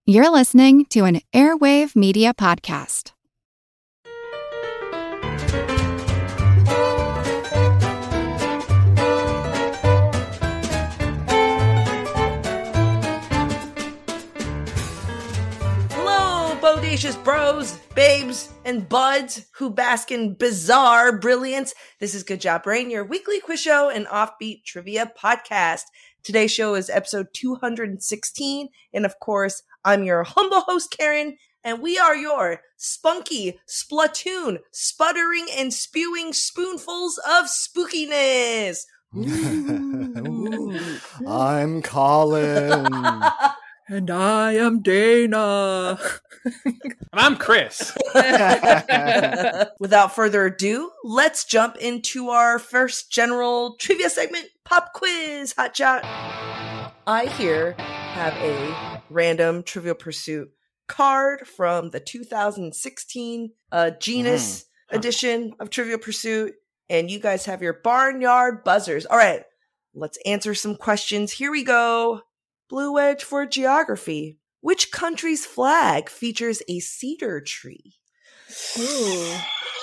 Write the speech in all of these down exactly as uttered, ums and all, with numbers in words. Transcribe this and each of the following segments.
You're listening to an Airwave Media Podcast. Hello, bodacious bros, babes, and buds who bask in bizarre brilliance. This is Good Job Brain, your weekly quiz show and offbeat trivia podcast. Today's show is episode two hundred sixteen, and of course, I'm your humble host, Karen, and we are your spunky, splatoon, sputtering, and spewing spoonfuls of spookiness. Ooh. I'm Colin. And I am Dana. And I'm Chris. Without further ado, let's jump into our first general trivia segment, Pop Quiz Hot Shot. I here have a random Trivial Pursuit card from the two thousand sixteen uh, Genus mm. huh. edition of Trivial Pursuit, and you guys have your barnyard buzzers. All right, let's answer some questions. Here we go. Blue Wedge for geography. Which country's flag features a cedar tree? Ooh.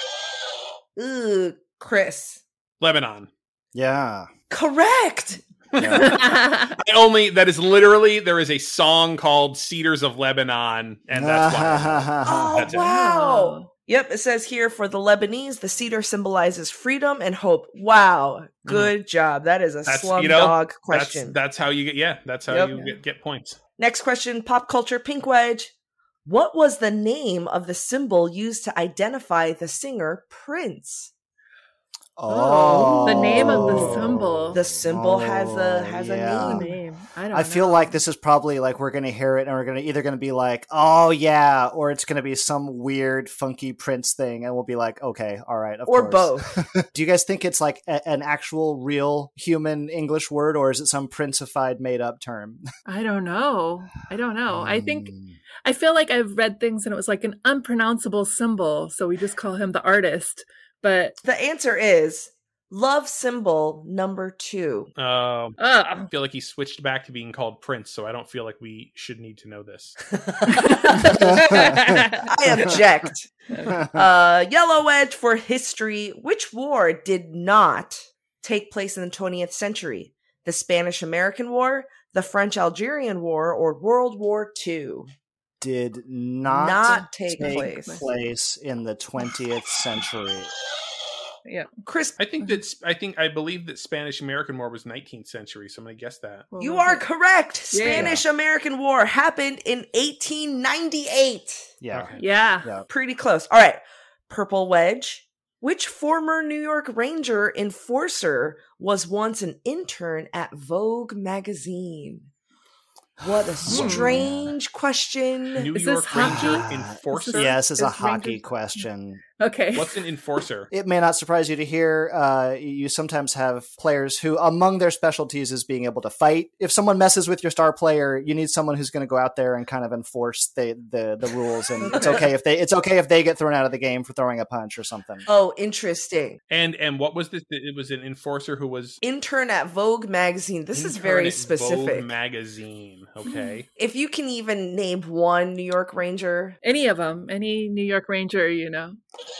Ooh, Chris. Lebanon. Yeah. Correct. Yeah. I only, that is literally, there is a song called Cedars of Lebanon, and that's why. Oh, that's wow. It. Yep, it says here, for the Lebanese, the cedar symbolizes freedom and hope. Wow. Good mm. job. That is a that's, slum you know, dog question. That's, that's how you get, yeah, that's how yep. you get, get points. Next question, pop culture pink wedge. What was the name of the symbol used to identify the singer Prince? Oh, the name of the symbol. The symbol oh, has a has yeah. a name. name. I don't. I feel know. like this is probably like we're gonna hear it, and we're gonna either gonna be like, "Oh yeah," or it's gonna be some weird, funky Prince thing, and we'll be like, "Okay, all right," of or course. both. Do you guys think it's like a- an actual, real human English word, or is it some Princified, made-up term? I don't know. I don't know. Mm. I think I feel like I've read things, and it was like an unpronounceable symbol, so we just call him the artist. But the answer is love symbol number two. Um, uh, I feel like he switched back to being called Prince, so I don't feel like we should need to know this. I object. Uh, Yellow Wedge for history. Which war did not take place in the twentieth century? The Spanish-American War, the French-Algerian War, or World War Two? Did not, not take, take place. place in the twentieth century. Yeah, Chris. I think that I think I believe that Spanish American War was nineteenth century, so I'm gonna guess that. You are correct. Yeah. Spanish American War happened in eighteen ninety-eight. Yeah. Okay. Yeah. yeah. Pretty close. All right. Purple Wedge. Which former New York Ranger enforcer was once an intern at Vogue magazine? What a strange question. New is York this Ranger hockey? enforcer? Yeah, this is, is a hockey Rangers... question. Okay. What's an enforcer? It may not surprise you to hear uh, you sometimes have players who, among their specialties, is being able to fight. If someone messes with your star player, you need someone who's going to go out there and kind of enforce the the, the rules. And it's okay if they it's okay if they get thrown out of the game for throwing a punch or something. Oh, interesting. And and what was this? It was an enforcer who was intern at Vogue magazine. This is very specific. Vogue magazine. Okay. If you can even name one New York Ranger, any of them, any New York Ranger, you know.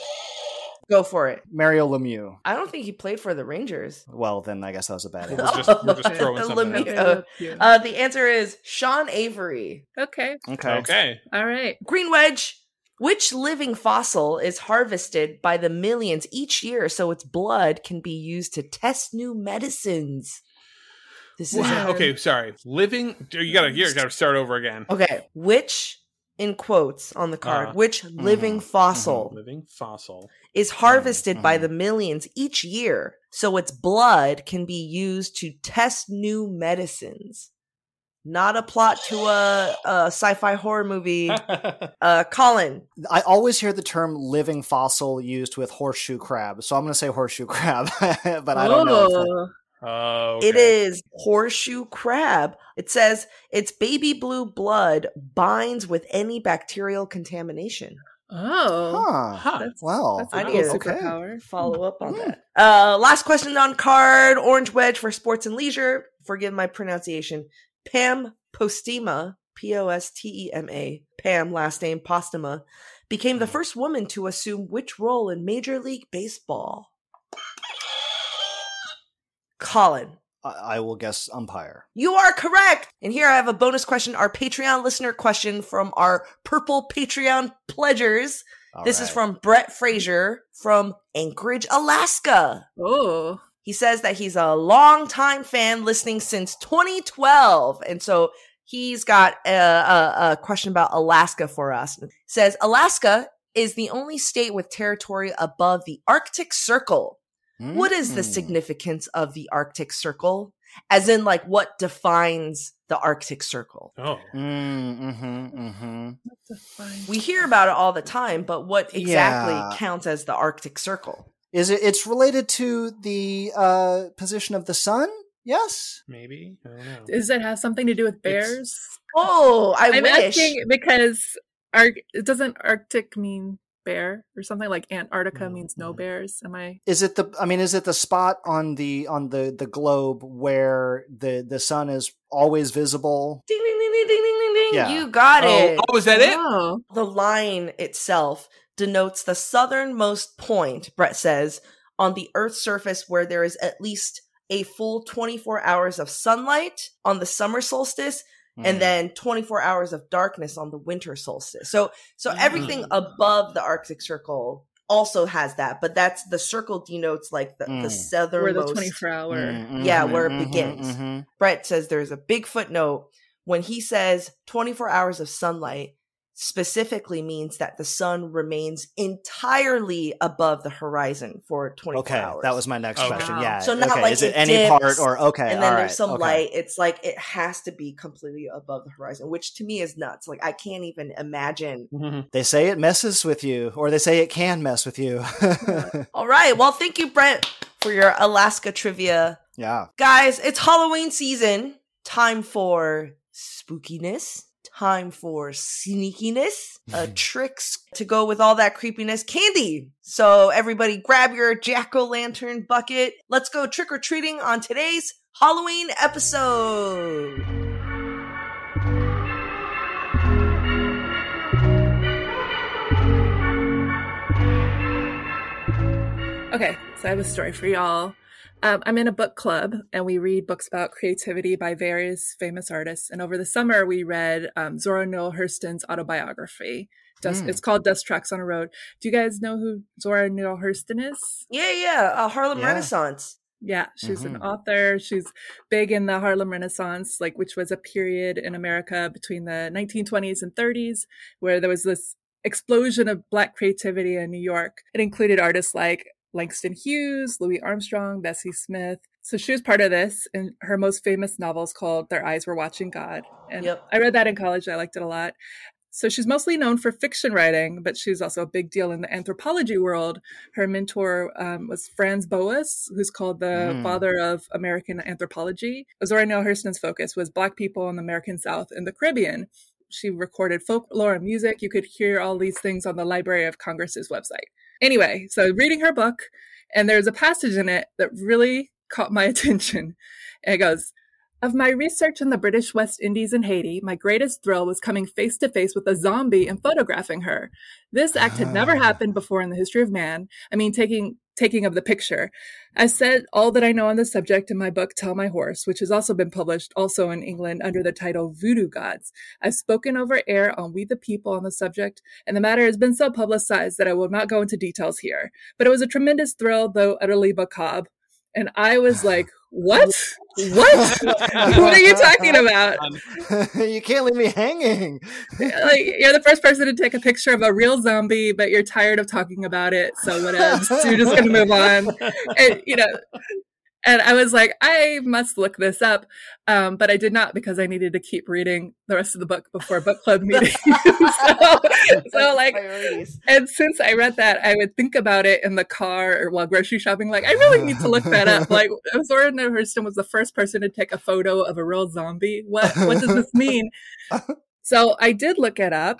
Go for it. Mario Lemieux. I don't think he played for the Rangers. Well, then I guess that was a bad answer. We're just, we're just throwing something out. Uh, the answer is Sean Avery. Okay. Okay. Okay. All right. Green Wedge. Which living fossil is harvested by the millions each year so its blood can be used to test new medicines? This is wow. a- okay. Sorry. Living. You gotta. You gotta start over again. Okay. Which, in quotes on the card, uh, which mm-hmm, living fossil, mm-hmm, living fossil is harvested mm-hmm. by the millions each year so its blood can be used to test new medicines? Not a plot to a, a sci-fi horror movie. uh, Colin. I always hear the term living fossil used with horseshoe crab, so I'm going to say horseshoe crab, but I don't know. If that... Oh, okay. It is horseshoe crab. It says its baby blue blood binds with any bacterial contamination. Oh, huh. huh. That's, well, that's I a need cool to superpower. Follow up on that. Uh, last question on card. Orange Wedge for sports and leisure. Forgive my pronunciation. Pam Postema, P O S T E M A, Pam, last name Postema, became the first woman to assume which role in Major League Baseball? Colin. I, I will guess umpire. You are correct! And here I have a bonus question, our Patreon listener question from our purple Patreon pledgers. All this right. is from Brett Frazier from Anchorage, Alaska. Oh. He says that he's a longtime fan listening since twenty twelve. And so he's got a, a, a question about Alaska for us. It says, Alaska is the only state with territory above the Arctic Circle. Mm-hmm. What is the significance of the Arctic Circle? As in, like, what defines the Arctic Circle? Oh. Mm-hmm, mm-hmm. We hear about it all the time, but what exactly Yeah. counts as the Arctic Circle? Is it? It's related to the uh, position of the sun. Yes. Maybe. I don't know. Does it have something to do with bears? Oh, I I'm wish. asking because Ar- doesn't Arctic mean bear or something, like Antarctica means no bears? Am I? Is it the? I mean, is it the spot on the on the, the globe where the, the sun is always visible? Ding, ding, ding, ding, ding, ding, ding. Yeah. You got it. Oh, oh, is that it? Oh. The line itself denotes the southernmost point, Brett says, on the Earth's surface where there is at least a full twenty-four hours of sunlight on the summer solstice, mm. and then twenty-four hours of darkness on the winter solstice. So, so everything mm. above the Arctic Circle also has that, but that's the circle denotes like the, mm. the southernmost. Where the twenty-four hour. Mm-hmm, yeah, where it mm-hmm, begins. Mm-hmm. Brett says there's a big footnote when he says twenty-four hours of sunlight specifically means that the sun remains entirely above the horizon for twenty-four okay, hours. that was my next Okay. question. Wow. Yeah. So not okay. like is it, it any dips, part or okay? and then all there's right, some okay. light. It's like it has to be completely above the horizon, which to me is nuts. Like I can't even imagine. Mm-hmm. They say it messes with you, or they say it can mess with you. All right. Well, thank you, Brent, for your Alaska trivia. Yeah. Guys, it's Halloween season. Time for spookiness. Time for sneakiness, uh, tricks to go with all that creepiness, candy. So everybody grab your jack-o'-lantern bucket. Let's go trick-or-treating on today's Halloween episode. Okay, so I have a story for y'all. Um, I'm in a book club, and we read books about creativity by various famous artists. And over the summer, we read um, Zora Neale Hurston's autobiography. Dust, mm. It's called Dust Tracks on a Road. Do you guys know who Zora Neale Hurston is? Yeah, yeah, uh, Harlem Yeah. Renaissance. Yeah, she's Mm-hmm. an author. She's big in the Harlem Renaissance, like which was a period in America between the nineteen twenties and thirties, where there was this explosion of Black creativity in New York. It included artists like Langston Hughes, Louis Armstrong, Bessie Smith. So she was part of this, and her most famous novel is called Their Eyes Were Watching God. And Yep. I read that in college. I liked it a lot. So she's mostly known for fiction writing, but she's also a big deal in the anthropology world. Her mentor um, was Franz Boas, who's called the Mm. father of American anthropology. Zora Neale Hurston's focus was Black people in the American South and the Caribbean. She recorded folklore and music. You could hear all these things on the Library of Congress's website. Anyway, so reading her book, and there's a passage in it that really caught my attention. And it goes, "Of my research in the British West Indies and Haiti, my greatest thrill was coming face to face with a zombie and photographing her. This act had never happened before in the history of man. I mean, taking taking of the picture. I said all that I know on the subject in my book, Tell My Horse, which has also been published also in England under the title Voodoo Gods. I've spoken over air on We the People on the subject, and the matter has been so publicized that I will not go into details here. But it was a tremendous thrill, though utterly macabre." And I was like, what? What? What are you talking about? You can't leave me hanging. Like, you're the first person to take a picture of a real zombie, but you're tired of talking about it. So whatever. So you're just going to move on. And, you know, and I was like, I must look this up. Um, but I did not, because I needed to keep reading the rest of the book before book club meeting. so, so like, Priorities. and since I read that, I would think about it in the car or while grocery shopping. Like, I really need to look that up. Like, Zora Neale Hurston was the first person to take a photo of a real zombie. What, what does this mean? So I did look it up.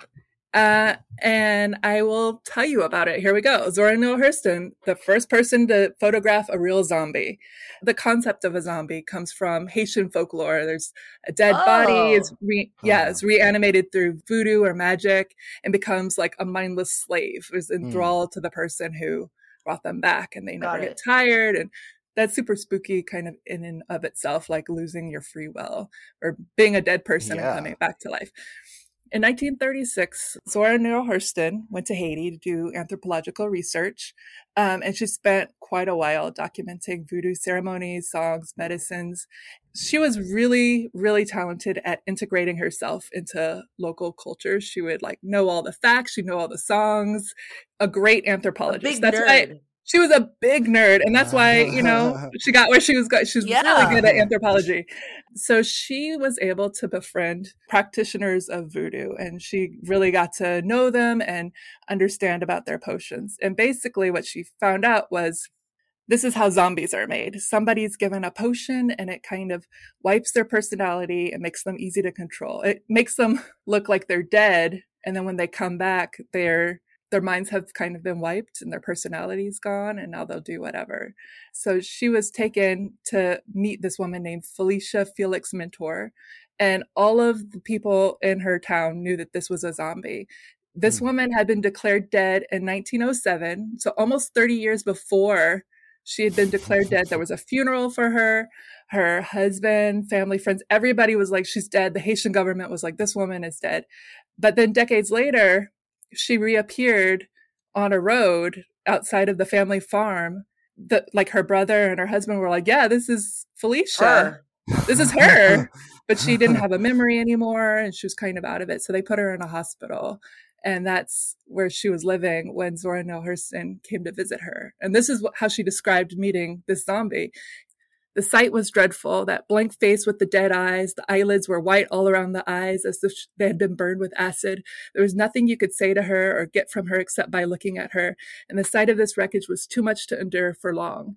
Uh, and I will tell you about it. Here we go. Zora Neale Hurston, the first person to photograph a real zombie. The concept of a zombie comes from Haitian folklore. There's a dead Oh. body, is re- yeah, Oh. it's reanimated through voodoo or magic and becomes like a mindless slave, is enthralled to the person who brought them back, and they Got never it. get tired. And that's super spooky kind of in and of itself, like losing your free will or being a dead person Yeah. and coming back to life. In nineteen thirty-six, Zora Neale Hurston went to Haiti to do anthropological research, um, and she spent quite a while documenting voodoo ceremonies, songs, medicines. She was really, really talented at integrating herself into local cultures. She would like know all the facts, she'd know all the songs. A great A anthropologist. big That's nerd. why she was a big nerd, and that's why, you know, she got where she was going. She's Yeah. really good at anthropology. So she was able to befriend practitioners of voodoo, and she really got to know them and understand about their potions. And basically what she found out was, this is how zombies are made. Somebody's given a potion and it kind of wipes their personality and makes them easy to control. It makes them look like they're dead, and then when they come back, they're their minds have kind of been wiped and their personality's gone, and now they'll do whatever. So she was taken to meet this woman named Felicia Felix Mentor, and all of the people in her town knew that this was a zombie. This Hmm. woman had been declared dead in nineteen oh seven, so almost thirty years before she had been declared dead. There was a funeral for her. Her husband, family, friends, everybody was like, she's dead. The Haitian government was like, this woman is dead. But then decades later, she reappeared on a road outside of the family farm. That like her brother and her husband were like, yeah, this is Felicia. Her. This is her. But she didn't have a memory anymore, and she was kind of out of it. So they put her in a hospital. And that's where she was living when Zora Neale Hurston came to visit her. And this is what, how she described meeting this zombie. The sight was dreadful, that blank face with the dead eyes. The eyelids were white all around the eyes as if they had been burned with acid. There was nothing you could say to her or get from her except by looking at her. And the sight of this wreckage was too much to endure for long.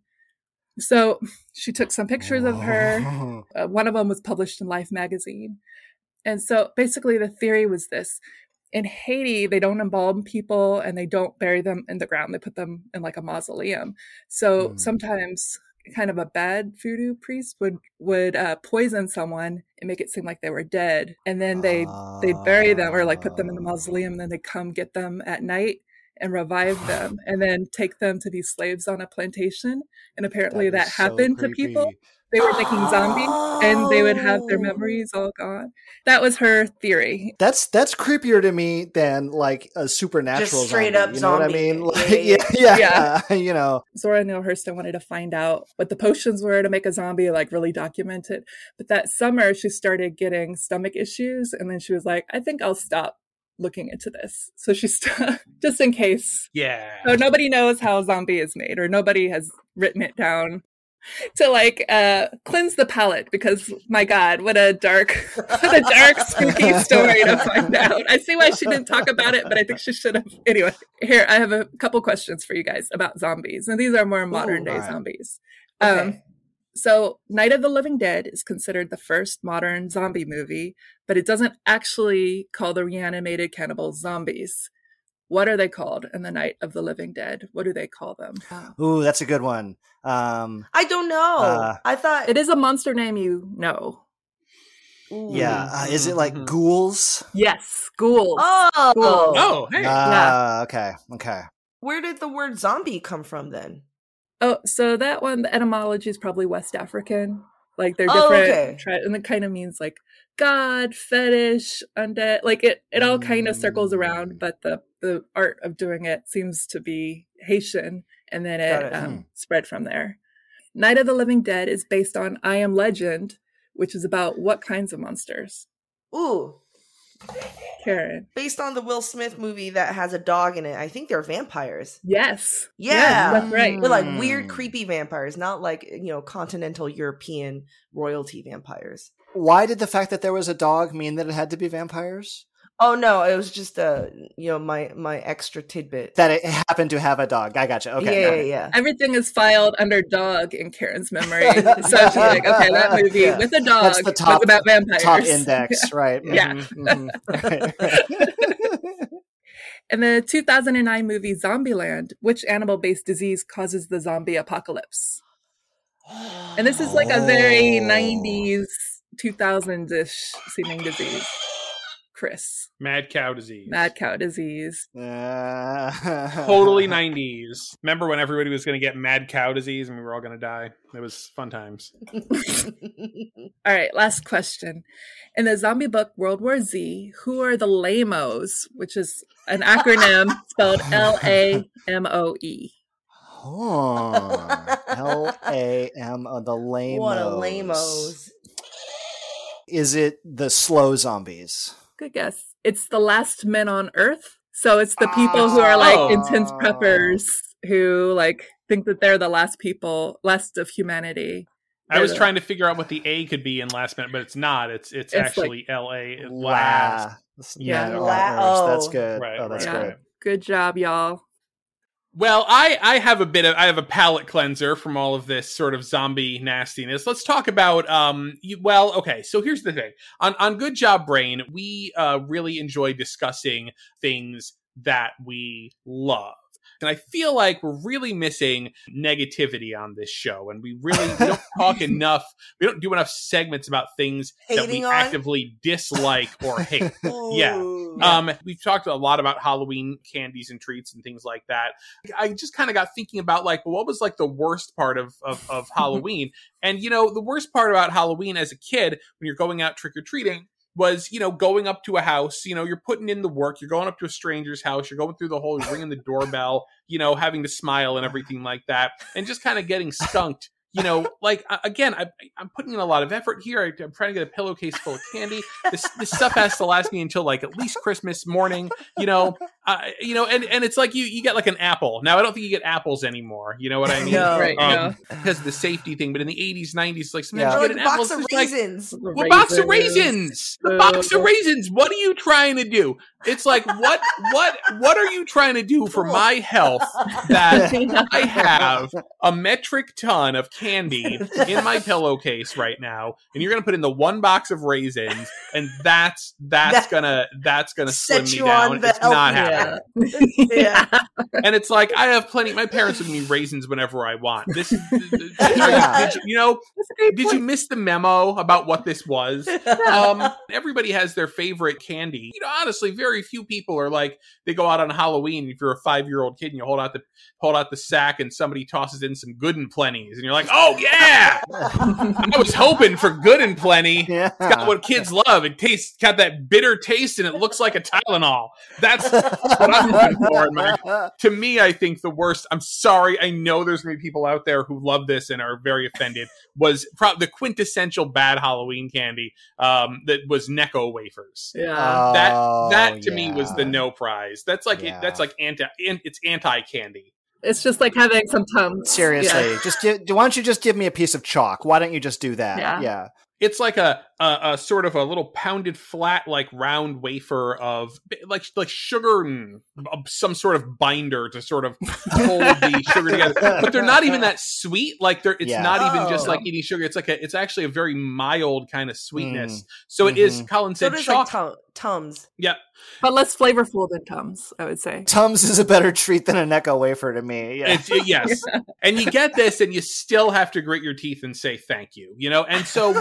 So she took some pictures of her. Uh, one of them was published in Life magazine. And so basically the theory was this. In Haiti, they don't embalm people and they don't bury them in the ground. They put them in like a mausoleum. So Mm. sometimes kind of a bad voodoo priest would would uh, poison someone and make it seem like they were dead, and then they they bury them or like put them in the mausoleum, and then they come get them at night and revive them, and then take them to be slaves on a plantation. And apparently that, is so happened to creepy. people. They were making zombies, and they would have their Oh. memories all gone. That was her theory. That's that's creepier to me than like a supernatural Just straight zombie. up You know what I zombie. mean? Yeah, Like, yeah, yeah, yeah. yeah, you know. Zora Neale Hurston wanted to find out what the potions were to make a zombie, like really document it. But that summer, she started getting stomach issues, and then she was like, I think I'll stop looking into this. So she st- just in case. Yeah. So nobody knows how a zombie is made, or nobody has written it down to like uh cleanse the palate, because my God, what a dark what a dark spooky story to find out. I see why she didn't talk about it, but I think she should have. Anyway, here I have a couple questions for you guys about zombies, and these are more modern day alright. zombies. Okay. Um so Night of the Living Dead is considered the first modern zombie movie, but it doesn't actually call the reanimated cannibals zombies. What are they called in the Night of the Living Dead? What do they call them? Ooh, that's a good one. Um, I don't know. Uh, I thought It is a monster name you know. Ooh. yeah, uh, is it like Mhm. ghouls? Yes, ghouls. Oh. Ghouls. Oh, hey. Ah, okay, okay. Where did the word zombie come from then? Oh, so that one, the etymology is probably West African. Like they're Oh, different, okay. tri- and it kind of means like God, fetish, undead. Like it, it all kind of circles Mm. around, but the the art of doing it seems to be Haitian, and then Got it, it. um, Hmm. spread from there. Night of the Living Dead is based on I Am Legend, which is about what kinds of monsters? Ooh. Karen. Based on the Will Smith movie that has a dog in it, I think they're vampires. Yes. Yeah. Yes, that's right. They're like Mm. weird, creepy vampires, not like, you know, continental European royalty vampires. Why did the fact that there was a dog mean that it had to be vampires? Oh no, it was just a, you know, my my extra tidbit. That it happened to have a dog. I gotcha. Okay. yeah, okay. yeah, yeah. Everything is filed under dog in Karen's memory. So she's like, okay, that movie Yeah. with a dog That's the top- was about vampires. Top index, right? Yeah. Mhm, mhm. Right, right. In the two thousand nine movie Zombieland, which animal-based disease causes the zombie apocalypse? And this is like a very Oh. nineties, two thousands-ish seeming disease. Chris. Mad cow disease. Mad cow disease. Uh, Totally nineties. Remember when everybody was going to get mad cow disease and we were all going to die? It was fun times. All right, last question. In the zombie book World War Z, who are the Lamos, which is an acronym spelled L A M O E? Oh, L A M O, the lamos. What a lamos. Is it the slow zombies? Good guess. It's the last men on Earth. So it's the people who are like Oh. intense preppers who like think that they're the last people, last of humanity. I was They're the- trying to figure out what the A could be in last minute, but it's not. It's it's, It's actually L A last. Yeah, Yeah. on La- Earth. That's oh. good. Right, oh, that's right, great. right. Good job, y'all. Well, I, I have a bit of I have a palate cleanser from all of this sort of zombie nastiness. Let's talk about um. You, well, okay. So here's the thing on on Good Job Brain, we uh really enjoy discussing things that we love. And I feel like we're really missing negativity on this show. And we really we don't talk enough. We don't do enough segments about things that we Hating on? actively dislike or hate. Yeah. Ooh. Um, we've talked a lot about Halloween candies and treats and things like that. I just kind of got thinking about like, well, what was like the worst part of, of, of Halloween? And, you know, the worst part about Halloween as a kid, when you're going out trick-or-treating, was, you know, going up to a house, you know, you're putting in the work, you're going up to a stranger's house, you're going through the whole, you're ringing the doorbell, you know, having to smile and everything like that, and just kind of getting skunked. You know, like, uh, again, I, I'm putting in a lot of effort here. I, I'm trying to get a pillowcase full of candy. This this stuff has to last me until, like, at least Christmas morning, you know. Uh, you know, and, and it's like you, you get, like, an apple. Now, I don't think you get apples anymore. You know what I mean? No. Right, Um, because of the safety thing. But in the eighties, nineties, like, sometimes Yeah. Or you like get a an apple. box of it's like, raisins. well, box of raisins. A box of raisins. What are you trying to do? It's like, what, what, what are you trying to do for my health that I have a metric ton of candy in my pillowcase right now, and you're gonna put in the one box of raisins, and that's that's That- gonna that's gonna slim Set me you down. on the It's not healthy- happening. Yeah. And it's like I have plenty. My parents would give me raisins whenever I want. This, Yeah. did you, you know, did you miss the memo about what this was? Um, everybody has their favorite candy. You know, honestly, very few people are like they go out on Halloween. If you're a five year old kid and you hold out the hold out the sack and somebody tosses in some Good and Plenties, and you're like, oh yeah, I was hoping for Good and Plenty. Yeah. It's got what kids love. It tastes got that bitter taste, and it looks like a Tylenol. That's what I'm looking for in my. To me, I think the worst. I'm sorry. I know there's gonna be people out there who love this and are very offended. Was pro- the quintessential bad Halloween candy um, that was Necco wafers. Yeah. That Oh, that to me was yeah. the no prize. That's like Yeah. that's like anti. It's anti candy. It's just like having some Tums. Seriously, Yeah. just give, why don't you just give me a piece of chalk? Why don't you just do that? Yeah. yeah. It's like a, a a sort of a little pounded flat like round wafer of like like sugar and some sort of binder to sort of hold the sugar together. But they're not even that sweet. Like they're it's Yeah. not even just Oh. like eating sugar. It's like a it's actually a very mild kind of sweetness. Mm. So it is. Mhm. Colin So said it is like chalk. tum- Tums. Yeah. But less flavorful than Tums, I would say. Tums is a better treat than a Necco wafer to me. Yeah. It's, it- yes. And you get this and you still have to grit your teeth and say thank you, you know? And so,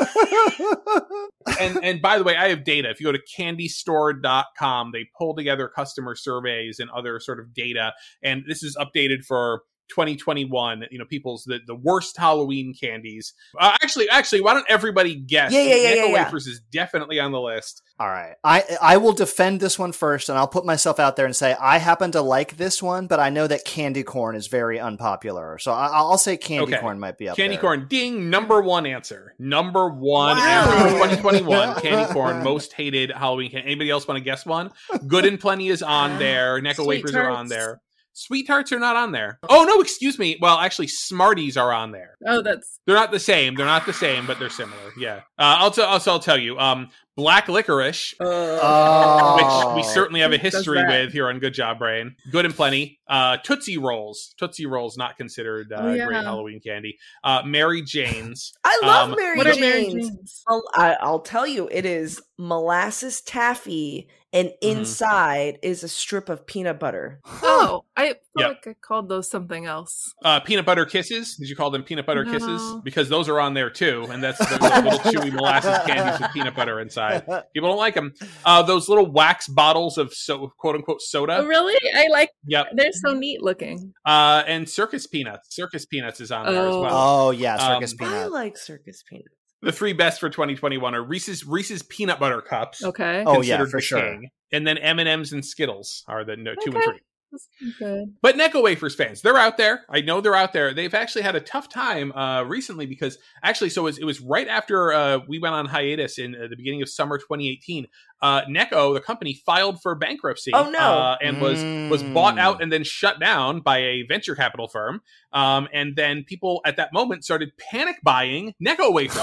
and, and by the way, I have data. If you go to candy store dot com, they pull together customer surveys and other sort of data. And this is updated for twenty twenty-one, you know, people's the, the worst Halloween candies. Uh, actually, actually, why don't everybody guess? Yeah, yeah, yeah, Necco yeah, yeah. wafers is definitely on the list. All right. I I will defend this one first, and I'll put myself out there and say I happen to like this one, but I know that candy corn is very unpopular. So I, I'll say candy Okay. corn might be up Candy there. corn, ding, number one answer. Number one Wow. answer for twenty twenty-one. Candy corn, most hated Halloween candy. Anybody else want to guess one? Good and Plenty is on there. Necco Sweet wafers are on Tarts. there. Sweet Tarts are not on there. Oh, no, excuse me. Well, actually, Smarties are on there. Oh, that's They're not the same. They're not the same, but they're similar. Yeah. Uh, I'll, t- also, I'll tell you. Um, Black licorice, Uh, Oh. which we certainly have a Who does history that? with here on Good Job Brain. Good and Plenty. Uh, Tootsie Rolls. Tootsie Rolls not considered uh, Oh, yeah. great Halloween candy. Uh, Mary Jane's. I love Um, Mary what are Jane's. Mary Jane's? I'll, I, I'll tell you, it is molasses taffy and Mhm. inside is a strip of peanut butter. Oh, I feel Yep. like I called those something else. Uh, peanut butter kisses. Did you call them peanut butter No. kisses? Because those are on there too, and that's those are little chewy molasses candies with peanut butter inside. People don't like them. Uh, those little wax bottles of so quote unquote soda. Oh, really? I like. Yep. They're so neat looking. Uh, and circus peanuts. Circus peanuts is on there as Oh. well. Oh yeah, circus Um, peanut. I like circus peanuts. The three best for twenty twenty-one are Reese's Reese's peanut butter cups. Okay. Oh, yeah, considered for the sure. king. And then M and M's and Skittles are the no, two and Okay. three. That's good. But Necco Wafers fans, they're out there. I know they're out there. They've actually had a tough time uh, recently because actually, so it was, it was right after uh, we went on hiatus in uh, the beginning of summer twenty eighteen. Uh, Necco, the company, filed for bankruptcy. Oh, no. Uh, and was was bought Mm. out and then shut down by a venture capital firm. Um, and then people at that moment started panic buying Necco Wafers.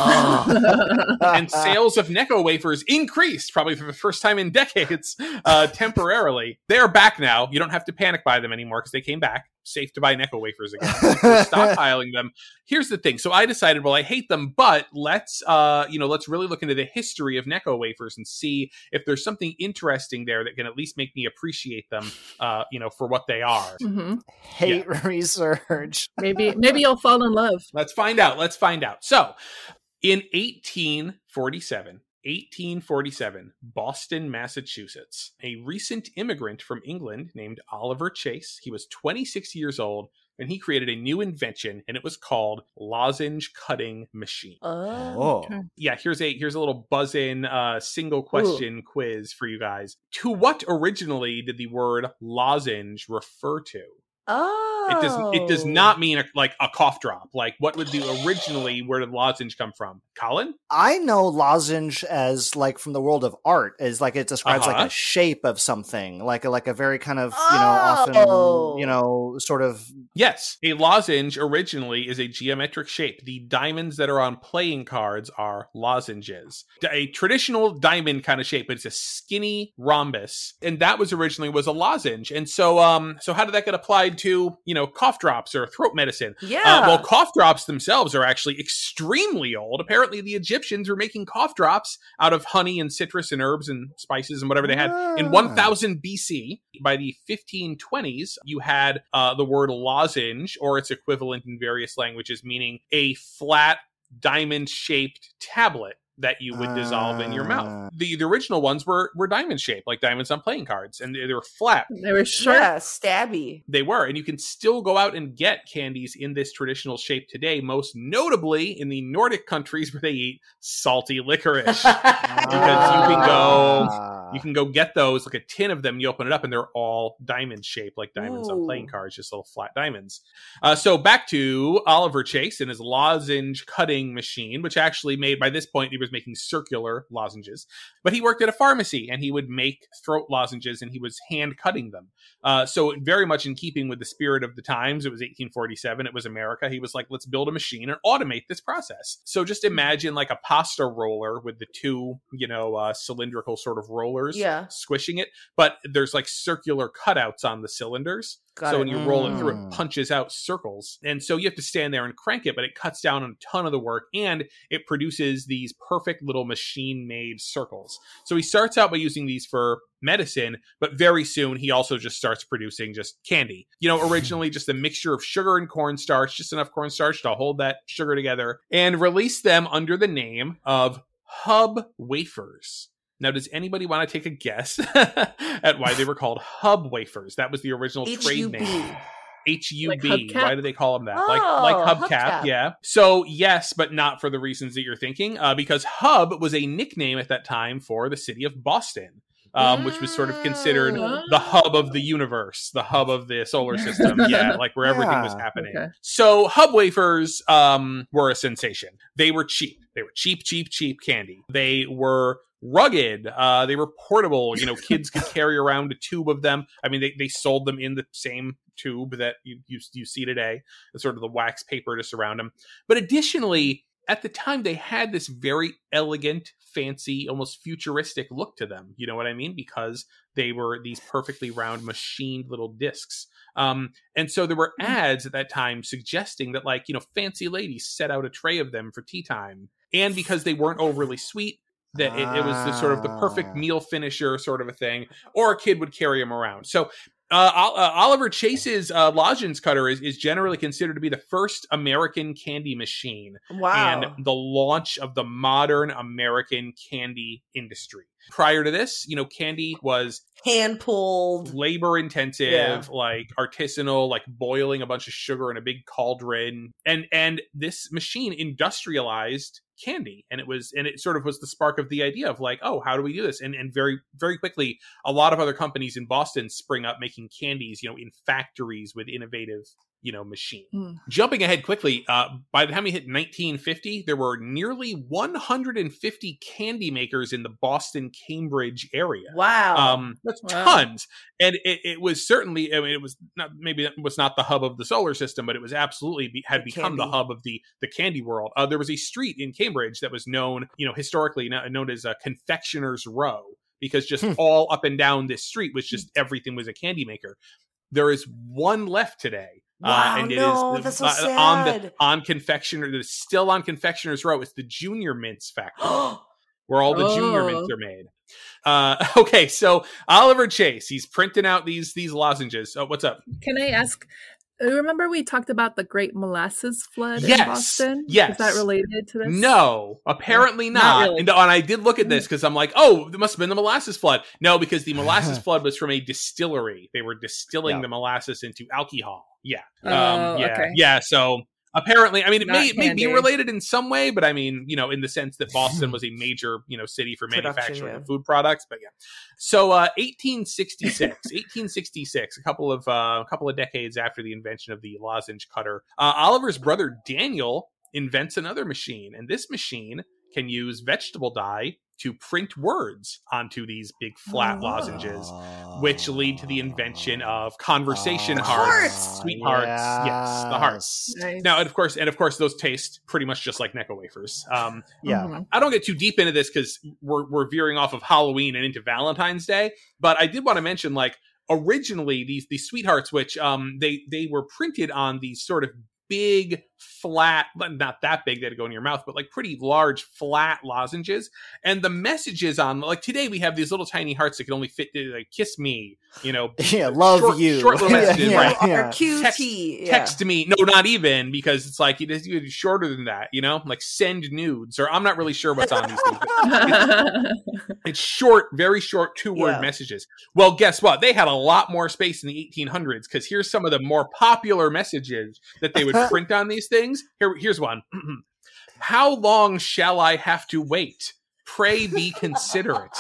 And sales of Necco wafers increased probably for the first time in decades, uh, temporarily. They're back now. You don't have to panic buy them anymore because they came back. Safe to buy Necco wafers again. We're stockpiling them. Here's the thing. So I decided, well, I hate them, but let's, uh, you know, let's really look into the history of Necco wafers and see if there's something interesting there that can at least make me appreciate them, uh, you know, for what they are. hmm Hate research. Maybe maybe you'll fall in love. Let's find out. Let's find out. So, in eighteen forty-seven, eighteen forty-seven, Boston, Massachusetts, a recent immigrant from England named Oliver Chase. He was twenty-six years old, and he created a new invention, and it was called lozenge cutting machine. Oh. Oh. Okay. Yeah, here's a here's a little buzz-in uh, single question quiz for you guys. To what originally did the word lozenge refer to? Oh. It does. It does not mean a, like a cough drop. Like, what would the originally? Where did lozenge come from? Colin? I know lozenge as like from the world of art, as like it describes Uh-huh. like a shape of something, like a, like a very kind of you know Oh. often you know sort of Yes, a lozenge originally is a geometric shape. The diamonds that are on playing cards are lozenges. A traditional diamond kind of shape, but it's a skinny rhombus, and that was originally was a lozenge. And so, um, so how did that get applied to you know cough drops or throat medicine? Yeah. Uh, well, cough drops themselves are actually extremely old. Apparently, the Egyptians were making cough drops out of honey and citrus and herbs and spices and whatever they had in Ah. one thousand B C. By the fifteen twenties, you had uh, the word lozenge, or its equivalent in various languages, meaning a flat diamond-shaped tablet that you would dissolve in your Ah. mouth. The, the original ones were were diamond shaped, like diamonds on playing cards, and they, they were flat. They were sharp. Yeah, stabby. They were, and you can still go out and get candies in this traditional shape today, most notably in the Nordic countries where they eat salty licorice. Because you can go- Ah. You can go get those, like a tin of them, you open it up, and they're all diamond shaped, like diamonds on Ooh. playing cards, just little flat diamonds. Uh, so back to Oliver Chase and his lozenge cutting machine, which actually made, by this point, he was making circular lozenges. But he worked at a pharmacy, and he would make throat lozenges, and he was hand cutting them. Uh, so very much in keeping with the spirit of the times, it was eighteen forty-seven, it was America. He was like, let's build a machine and automate this process. So just imagine like a pasta roller with the two, you know, uh, cylindrical sort of rollers Yeah. squishing it, but there's like circular cutouts on the cylinders. Got so it. when you roll it through, it Mm. punches out circles. And so you have to stand there and crank it, but it cuts down on a ton of the work, and it produces these perfect little machine-made circles. So he starts out by using these for medicine, but very soon he also just starts producing just candy. You know, originally just a mixture of sugar and cornstarch, just enough cornstarch to hold that sugar together, and release them under the name of Hub Wafers. Now, does anybody want to take a guess at why they were called Hub Wafers? That was the original H trade U B. name. H U Like B. hubcap? Why do they call them that? like Oh, like hubcap, hubcap. yeah. So yes, but not for the reasons that you're thinking, uh, because Hub was a nickname at that time for the city of Boston. Um, which was sort of considered Mm. the hub of the universe, the hub of the solar system. Yeah, like where everything was Yeah, happening. okay. So Hub wafers um, were a sensation. They were cheap. They were cheap, cheap, cheap candy. They were rugged. Uh, they were portable. You know, kids could carry around a tube of them. I mean, they, they sold them in the same tube that you, you, you see today, the sort of the wax paper to surround them. But additionally, at the time, they had this very elegant, fancy, almost futuristic look to them. You know what I mean? Because they were these perfectly round, machined little discs. Um, and so there were ads at that time suggesting that, like, you know, fancy ladies set out a tray of them for tea time. And because they weren't overly sweet, that it, it was the sort of the perfect meal finisher sort of a thing, or a kid would carry them around. So uh, uh, Oliver Chase's uh, lozenge cutter is, is generally considered to be the first American candy machine. Wow. And the launch of the modern American candy industry. Prior to this, you know, candy was hand pulled, labor intensive, yeah. like artisanal, like boiling a bunch of sugar in a big cauldron. And and this machine industrialized candy. And it was and it sort of was the spark of the idea of like, oh, how do we do this? And and very, very quickly, a lot of other companies in Boston spring up making candies, you know, in factories with innovative you know, machine. Mm. Jumping ahead quickly, uh, by the time we hit nineteen fifty, there were nearly one hundred fifty candy makers in the Boston, Cambridge area. Wow. Um, that's wow. tons. And it, it was certainly, I mean, it was not, maybe it was not the hub of the solar system, but it was absolutely be, had become candy. the hub of the, the candy world. Uh, there was a street in Cambridge that was known, you know, historically known as a Confectioner's Row, because just Hmm. all up and down this street was just everything was a candy maker. There is one left today. Wow, uh, and it no, is that's so uh, sad. on the on confectioner. That's still on Confectioner's Row. It's the Junior Mints factory, where all the Oh. Junior Mints are made. Uh, okay, so Oliver Chase, he's printing out these these lozenges. Oh, what's up? Can I ask? Remember we talked about the Great Molasses Flood Yes, in Boston? yes. Is that related to this? No, apparently Not not. really. And, and I did look at this because I'm like, oh, there must have been the molasses flood. No, because the molasses flood was from a distillery. They were distilling Yeah. the molasses into alcohol. Yeah. Oh, um, yeah. okay. Yeah. So apparently, I mean, it Not may, it may be candy. related in some way, but I mean, you know, in the sense that Boston was a major, you know, city for Production, manufacturing yeah. of food products. But yeah. So uh, eighteen sixty-six, eighteen sixty-six, a couple of uh, a couple of decades after the invention of the lozenge cutter, uh, Oliver's brother Daniel invents another machine, and this machine can use vegetable dye to print words onto these big flat Oh. lozenges, which lead to the invention of conversation Oh, hearts, Hearts! sweethearts. Yes, the hearts. Nice. Now, and of course, and of course, those taste pretty much just like Necco wafers. Um, Yeah. Mhm. I don't get too deep into this because we're we're veering off of Halloween and into Valentine's Day, but I did want to mention, like, originally these these sweethearts, which um they they were printed on these sort of big flat, not that big that go in your mouth, but like pretty large flat lozenges. And the messages on, like, today we have these little tiny hearts that can only fit like kiss me, you know, Yeah, love short, you. short little messages, Yeah, right? yeah. Or Q Text- T. yeah. Text me. No, not even, because it's like it is even shorter than that, you know, like send nudes, or I'm not really sure what's on these things. But it's short, very short two word Yeah. messages. Well, guess what? They had a lot more space in the eighteen hundreds, because here's some of the more popular messages that they would print on these things. Here, here's one. How long shall I have to wait? Pray be considerate.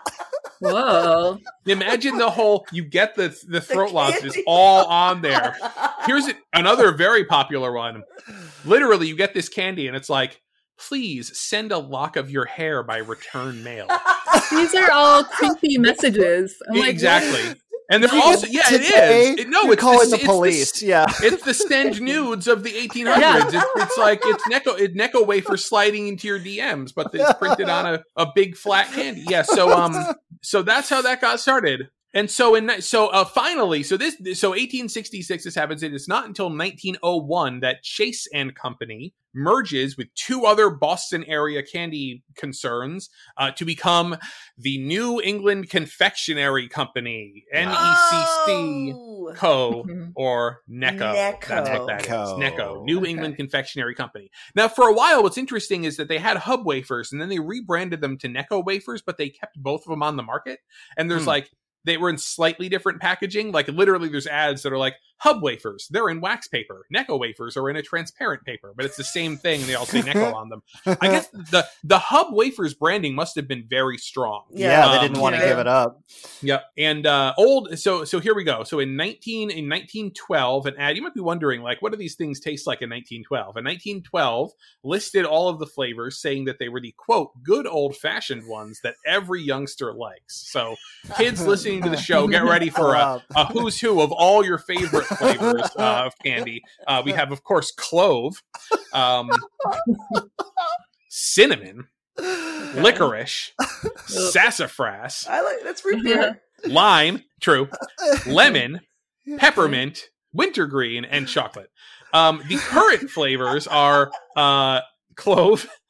Whoa. Imagine the whole, you get the the throat The lozenges candy. all on there. Here's it, another very popular one. Literally, you get this candy and it's like, please send a lock of your hair by return mail. These are all creepy messages. I'm like, Exactly. And they're also, yeah, it Today, is. It, no, you're it's calling the, the it's police. The, yeah. it's the send nudes of the eighteen hundreds. It's, it's like, it's Necco, it's Necco wafer sliding into your D Ms, but it's printed on a, a big flat candy. Yeah. So, um, so that's how that got started. And so in so uh, finally, so this so eighteen sixty-six this happens. It is not until nineteen oh one that Chase and Company merges with two other Boston area candy concerns uh, to become the New England Confectionery Company, N E C C Oh. Co. Mhm. or Necco. Necco. That's what that is. Necco. Necco, New Okay. England Confectionery Company. Now, for a while, what's interesting is that they had Hub wafers, and then they rebranded them to Necco wafers, but they kept both of them on the market. And there's Hmm. like, they were in slightly different packaging. Like, literally, there's ads that are like, Hub wafers, they're in wax paper. Necco wafers are in a transparent paper, but it's the same thing, and they all say Necco on them. I guess the the Hub wafers branding must have been very strong. Yeah, they Um, didn't want to yeah. give it up. Yep. And uh old so so here we go. So in nineteen in nineteen twelve, an ad, you might be wondering, like, what do these things taste like in nineteen twelve? In nineteen twelve listed all of the flavors, saying that they were the quote good old fashioned ones that every youngster likes. So kids listening to the show, get ready for a, a who's who of all your favorite flavors uh, of candy. Uh, we have, of course, clove, um, cinnamon, licorice, sassafras, I like that's root beer. lime, true, lemon, peppermint, wintergreen, and chocolate. Um, the current flavors are uh, clove,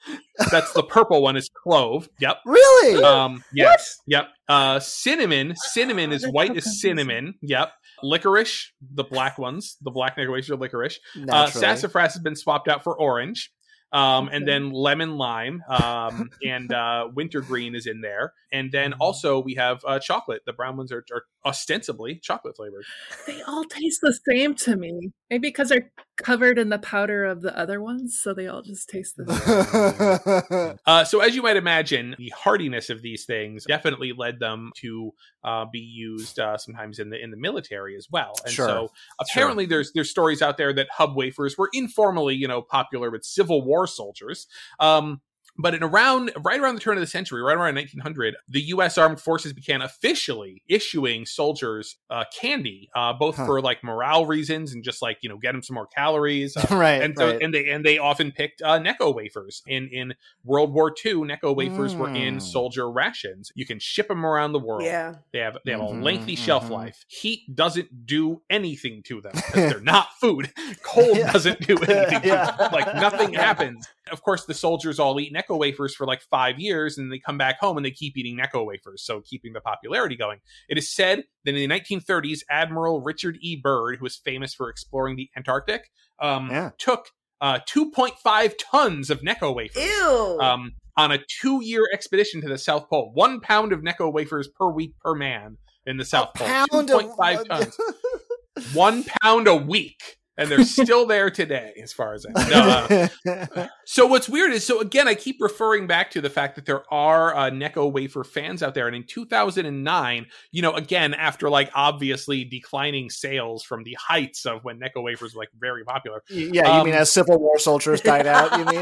That's the purple one is clove. Yep. Really? Um, yes. Yep. Uh, cinnamon. Cinnamon is white as cinnamon. Yep. Licorice, the black ones, the black nectar wafers are licorice. Uh, Naturally. sassafras has been swapped out for orange. Um, and then lemon lime, um, and uh, wintergreen is in there. And then also we have uh, chocolate. The brown ones are, are ostensibly chocolate flavored. They all taste the same to me. Maybe because they're covered in the powder of the other ones, so they all just taste the same. Uh, so as you might imagine, the hardiness of these things definitely led them to uh, be used uh, sometimes in the in the military as well. And Sure. so apparently Sure. there's there's stories out there that hub wafers were informally, you know, popular with Civil War soldiers. Um, But in around, right around the turn of the century, right around nineteen hundred, the U S Armed Forces began officially issuing soldiers uh, candy, uh, both Huh. for like morale reasons and just like, you know, get them some more calories. Uh, right. and so, right. and they and they often picked uh, Necco wafers. In in World War Two, Necco wafers were in Mm. soldier rations. You can ship them around the world. Yeah. They have they have Mhm, a lengthy shelf mhm. life. Heat doesn't do anything to them because they're not food. Cold Yeah. doesn't do anything to Yeah. them. Like nothing happens. Of course, the soldiers all eat Necco wafers for like five years, and they come back home and they keep eating Necco wafers, so keeping the popularity going. It is said that in the nineteen thirties, Admiral Richard E. Byrd, who was famous for exploring the Antarctic, um, Yeah. took uh, two point five tons of Necco wafers. Ew. Um, on a two-year expedition to the South Pole. One pound of Necco wafers per week per man in the South Pole. Pound two point five of- tons. One pound a week. And they're still there today, as far as I know. No, uh, so what's weird is, so again, I keep referring back to the fact that there are uh, Necco wafer fans out there. And in two thousand nine, you know, again, after like obviously declining sales from the heights of when Necco wafers were like very popular. yeah, you Um, mean as Civil War soldiers died out, you mean?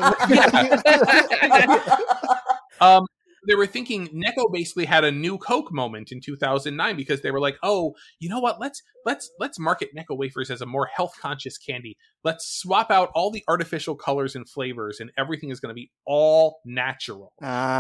Um, they were thinking Necco basically had a new Coke moment in two thousand nine because they were like, oh, you know what? Let's let's let's market Necco wafers as a more health conscious candy. Let's swap out all the artificial colors and flavors, and everything is going to be all natural.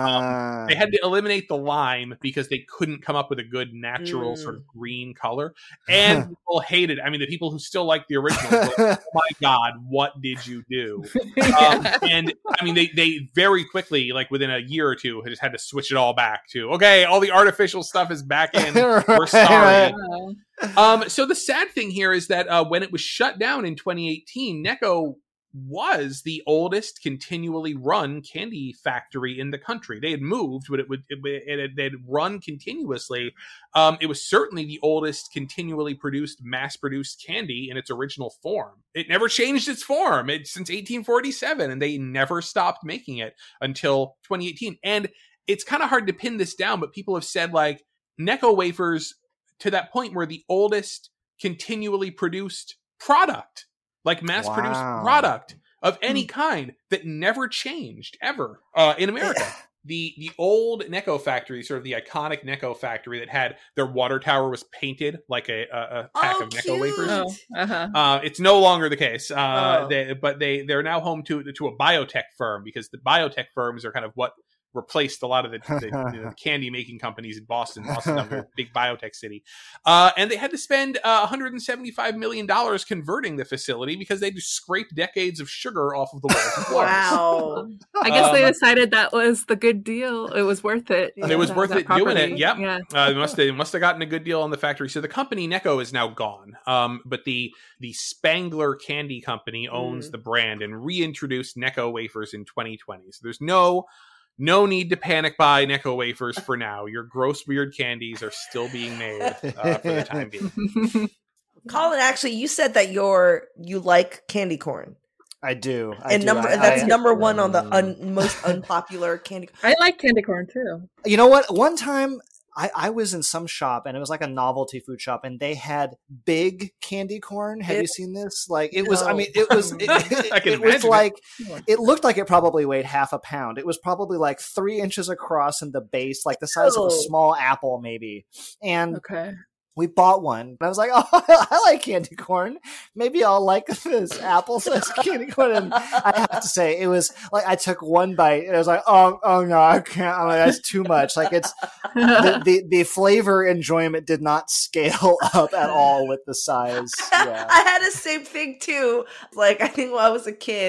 Ah. They had to eliminate the lime because they couldn't come up with a good natural Mm. sort of green color, and people hated. I mean, the people who still like the original, were like, oh my god, what did you do? Um, and I mean, they they very quickly, like within a year or two, just had to switch it all back to okay, all the artificial stuff is back in. We're sorry. Wow. Um, so the sad thing here is that uh, when it was shut down in twenty eighteen, Necco was the oldest continually run candy factory in the country. They had moved, but it would it, it had they'd run continuously. Um, it was certainly the oldest continually produced, mass-produced candy in its original form. It never changed its form it, since eighteen forty-seven, and they never stopped making it until twenty eighteen. And it's kind of hard to pin this down, but people have said like Necco wafers to that point were the oldest continually produced product, like mass produced Wow. product of any kind that never changed ever uh, in America. The the old Necco factory, sort of the iconic Necco factory that had their water tower was painted like a, a, a pack Oh, of Necco cute. wafers. Oh, uh-huh. Uh, it's no longer the case, uh, Oh. they, but they they're now home to to a biotech firm because the biotech firms are kind of what replaced a lot of the, the, the candy making companies in Boston. Boston's a very big biotech city, uh, and they had to spend uh, one hundred seventy-five million dollars converting the facility because they just scraped decades of sugar off of the walls and floors. Wow. I guess they Um, decided that was the good deal. It was worth it. It was That- worth that it doing property. it. Yep. Yeah. Uh, they must they must have gotten a good deal on the factory. So the company Necco is now gone. Um, but the the Spangler Candy Company owns Mm. the brand and reintroduced Necco wafers in twenty twenty. So there's no no need to panic buy Necco wafers for now. Your gross weird candies are still being made uh, for the time being. Colin, actually, you said that you're you like candy corn, I do. I and do. number I- that's I- number one on the Mm. un, most unpopular candy. I like candy corn too. You know what? One time I, I was in some shop and it was like a novelty food shop and they had big candy corn. Have It- you seen this? Like it was, I No. mean, it was, it, it, I can it was imagine it. like, it looked like it probably weighed half a pound. It was probably like three inches across in the base, like the size of a Ew. small apple maybe. And Okay. we bought one. And I was like, oh, I like candy corn. Maybe I'll like this apple-sized candy corn. And I have to say, it was like I took one bite and I was like, oh, oh no, I can't. I'm like, that's too much. Like it's the, the the flavor enjoyment did not scale up at all with the size. Yeah. I had the same thing too. Like I think when I was a kid,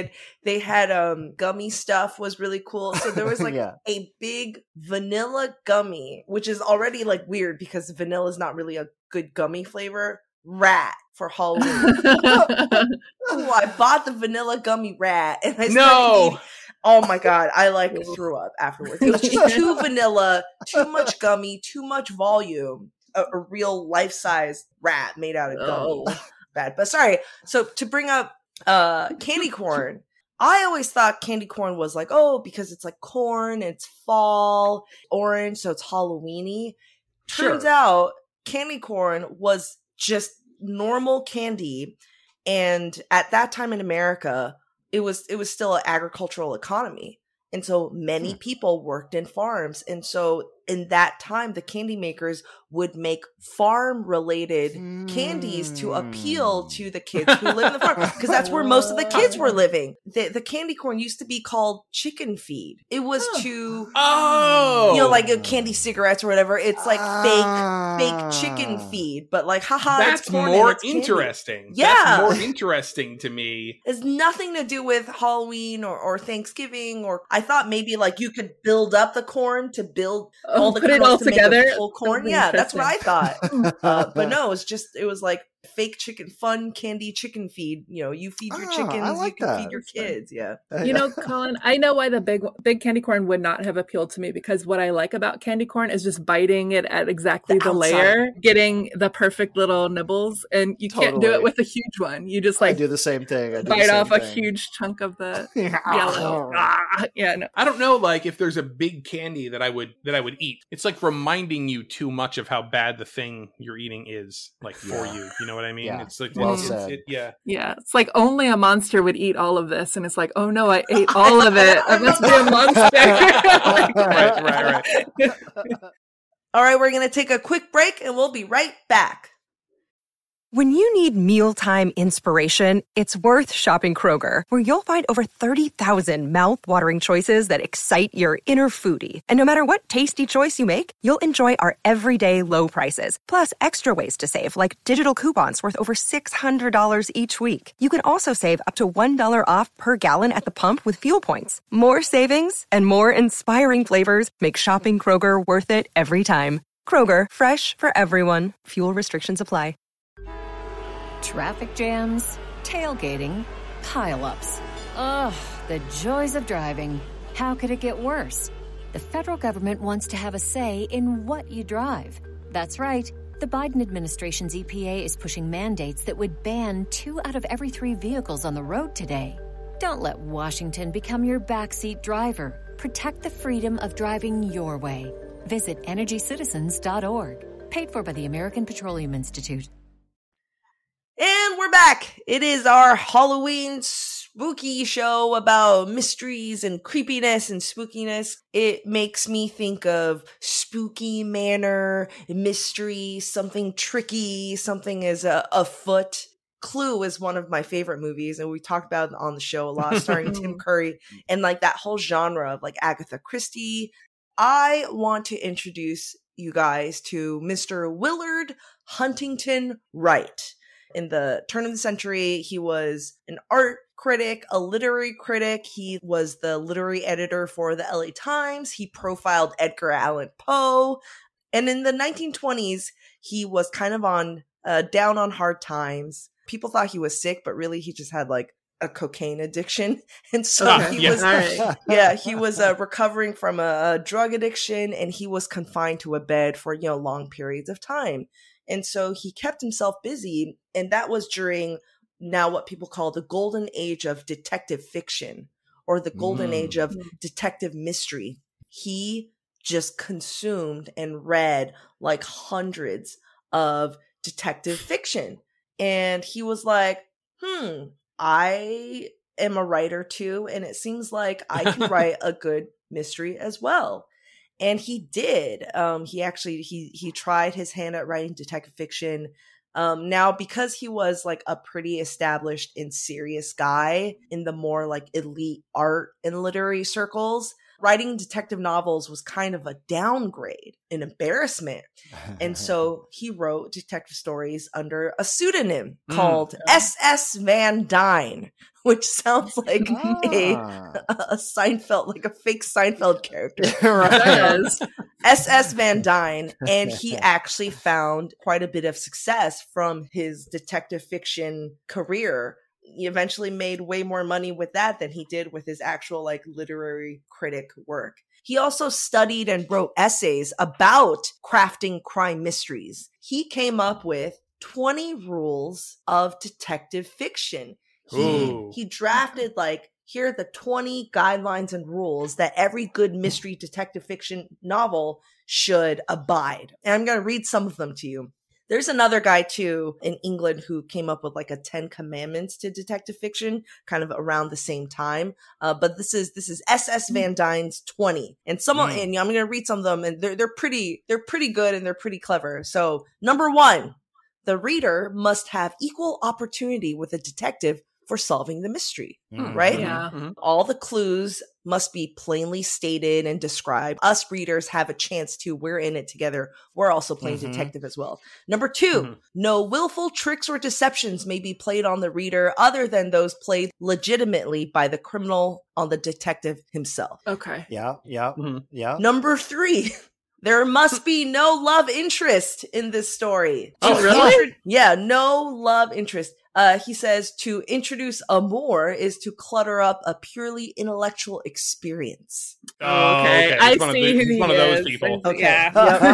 They had um gummy stuff was really cool. So there was like Yeah. a big vanilla gummy, which is already like weird because vanilla is not really a good gummy flavor. Rat for Halloween. Oh, I bought the vanilla gummy rat and I started No. eating. Oh my god, I like threw up afterwards. It was just too vanilla, too much gummy, too much volume. A, a real life-size rat made out of gummy. Oh. Bad. But sorry. So to bring up uh candy corn, I always thought candy corn was like, oh, because it's like corn, it's fall, orange, so it's Halloweeny. Turns Sure. out candy corn was just normal candy, and at that time in America, it was it was still an agricultural economy. And so many Hmm. people worked in farms. And so in that time, the candy makers would make farm-related candies to appeal to the kids who live in the farm. Because that's where most of the kids were living. The, the candy corn used to be called chicken feed. It was to, Oh. you know, like uh, candy cigarettes or whatever. It's like Ah. fake, fake chicken feed. But like, haha, That's it's corn more and it's candy. interesting. Yeah. That's more interesting to me. It's nothing to do with Halloween or, or Thanksgiving, or I thought maybe like you could build up the corn to build all the Put it kernels all to make together. a full corn. That'd be Yeah, that's what I interesting. thought. Uh, but no, it was just it was like fake chicken, fun candy chicken feed. You know, you feed your Ah, I chickens, like you can that. feed your That's fun. kids. Yeah. You know, Colin, I know why the big big candy corn would not have appealed to me, because what I like about candy corn is just biting it at exactly The the, outside. layer, getting the perfect little nibbles, and you can't do Totally. it with a huge one. You just I like do the same thing. I do the bite same off a thing. huge chunk of the Yeah. yellow. Ah, yeah, no. I don't know, like if there's a big candy that I would that I would eat. It's like reminding you too much of how bad the thing you're eating is, like for Yeah. you. You know what I mean? Yeah. It's like Well it's, said. It, yeah. Yeah, it's like only a monster would eat all of this, and it's like, oh no, I ate all of it. I must be a monster. Like, Right, right, right. All right, we're gonna take a quick break, and we'll be right back. When you need mealtime inspiration, it's worth shopping Kroger, where you'll find over thirty thousand mouth-watering choices that excite your inner foodie. And no matter what tasty choice you make, you'll enjoy our everyday low prices, plus extra ways to save, like digital coupons worth over six hundred dollars each week. You can also save up to one dollar off per gallon at the pump with fuel points. More savings and more inspiring flavors make shopping Kroger worth it every time. Kroger, fresh for everyone. Fuel restrictions apply. Traffic jams, tailgating, pile-ups. Ugh, the joys of driving. How could it get worse? The federal government wants to have a say in what you drive. That's right. The Biden administration's E P A is pushing mandates that would ban two out of every three vehicles on the road today. Don't let Washington become your backseat driver. Protect the freedom of driving your way. Visit energy citizens dot org. Paid for by the American Petroleum Institute. And we're back. It is our Halloween spooky show about mysteries and creepiness and spookiness. It makes me think of spooky manor, mystery, something tricky, something is uh, afoot. Clue is one of my favorite movies, and we talked about it on the show a lot, starring Tim Curry, and like that whole genre of like Agatha Christie. I want to introduce you guys to Mister Willard Huntington Wright. In the turn of the century, he was an art critic, a literary critic. He was the literary editor for the L A Times. He profiled Edgar Allan Poe. And in the nineteen twenties, he was kind of on uh, down on hard times. People thought he was sick, but really he just had like a cocaine addiction. And so Ah, he yeah. was, all right. yeah, he was uh, recovering from a, a drug addiction, and he was confined to a bed for, you know, long periods of time. And so he kept himself busy, and that was during now what people call the golden age of detective fiction, or the golden Mm. age of detective mystery. He just consumed and read like hundreds of detective fiction. And he was like, hmm, I am a writer too, and it seems like I can write a good mystery as well. And he did. Um, he actually he he tried his hand at writing detective fiction. Um, now, because he was like a pretty established and serious guy in the more like elite art and literary circles, writing detective novels was kind of a downgrade, an embarrassment. And so he wrote detective stories under a pseudonym Mm. called S S Van Dyne, which sounds like a, Ah. a Seinfeld, like a fake Seinfeld character. Right. Does. S S Van Dyne, and he actually found quite a bit of success from his detective fiction career. He eventually made way more money with that than he did with his actual like literary critic work. He also studied and wrote essays about crafting crime mysteries. He came up with twenty rules of detective fiction. He, Ooh. he drafted like, here are the twenty guidelines and rules that every good mystery detective fiction novel should abide. And I'm going to read some of them to you. There's another guy too in England who came up with like a Ten Commandments to detective fiction kind of around the same time. Uh, but this is, this is S S Van Dyne's twenty. And some, Mm. and I'm going to read some of them, and they're, they're pretty, they're pretty good and they're pretty clever. So number one, the reader must have equal opportunity with a detective for solving the mystery, Mm. right? Yeah. Mhm. All the clues must be plainly stated and described. Us readers have a chance to. We're in it together. We're also playing Mhm. detective as well. Number two, Mhm. no willful tricks or deceptions may be played on the reader other than those played legitimately by the criminal on the detective himself. Okay. Yeah, yeah, Mhm. yeah. Number three, there must be no love interest in this story. Oh, To really? intro- yeah, no love interest. Uh, he says to introduce amour is to clutter up a purely intellectual experience. Oh, okay. okay. I He's one of see the- who he's he one of those is. people. Okay. Yeah.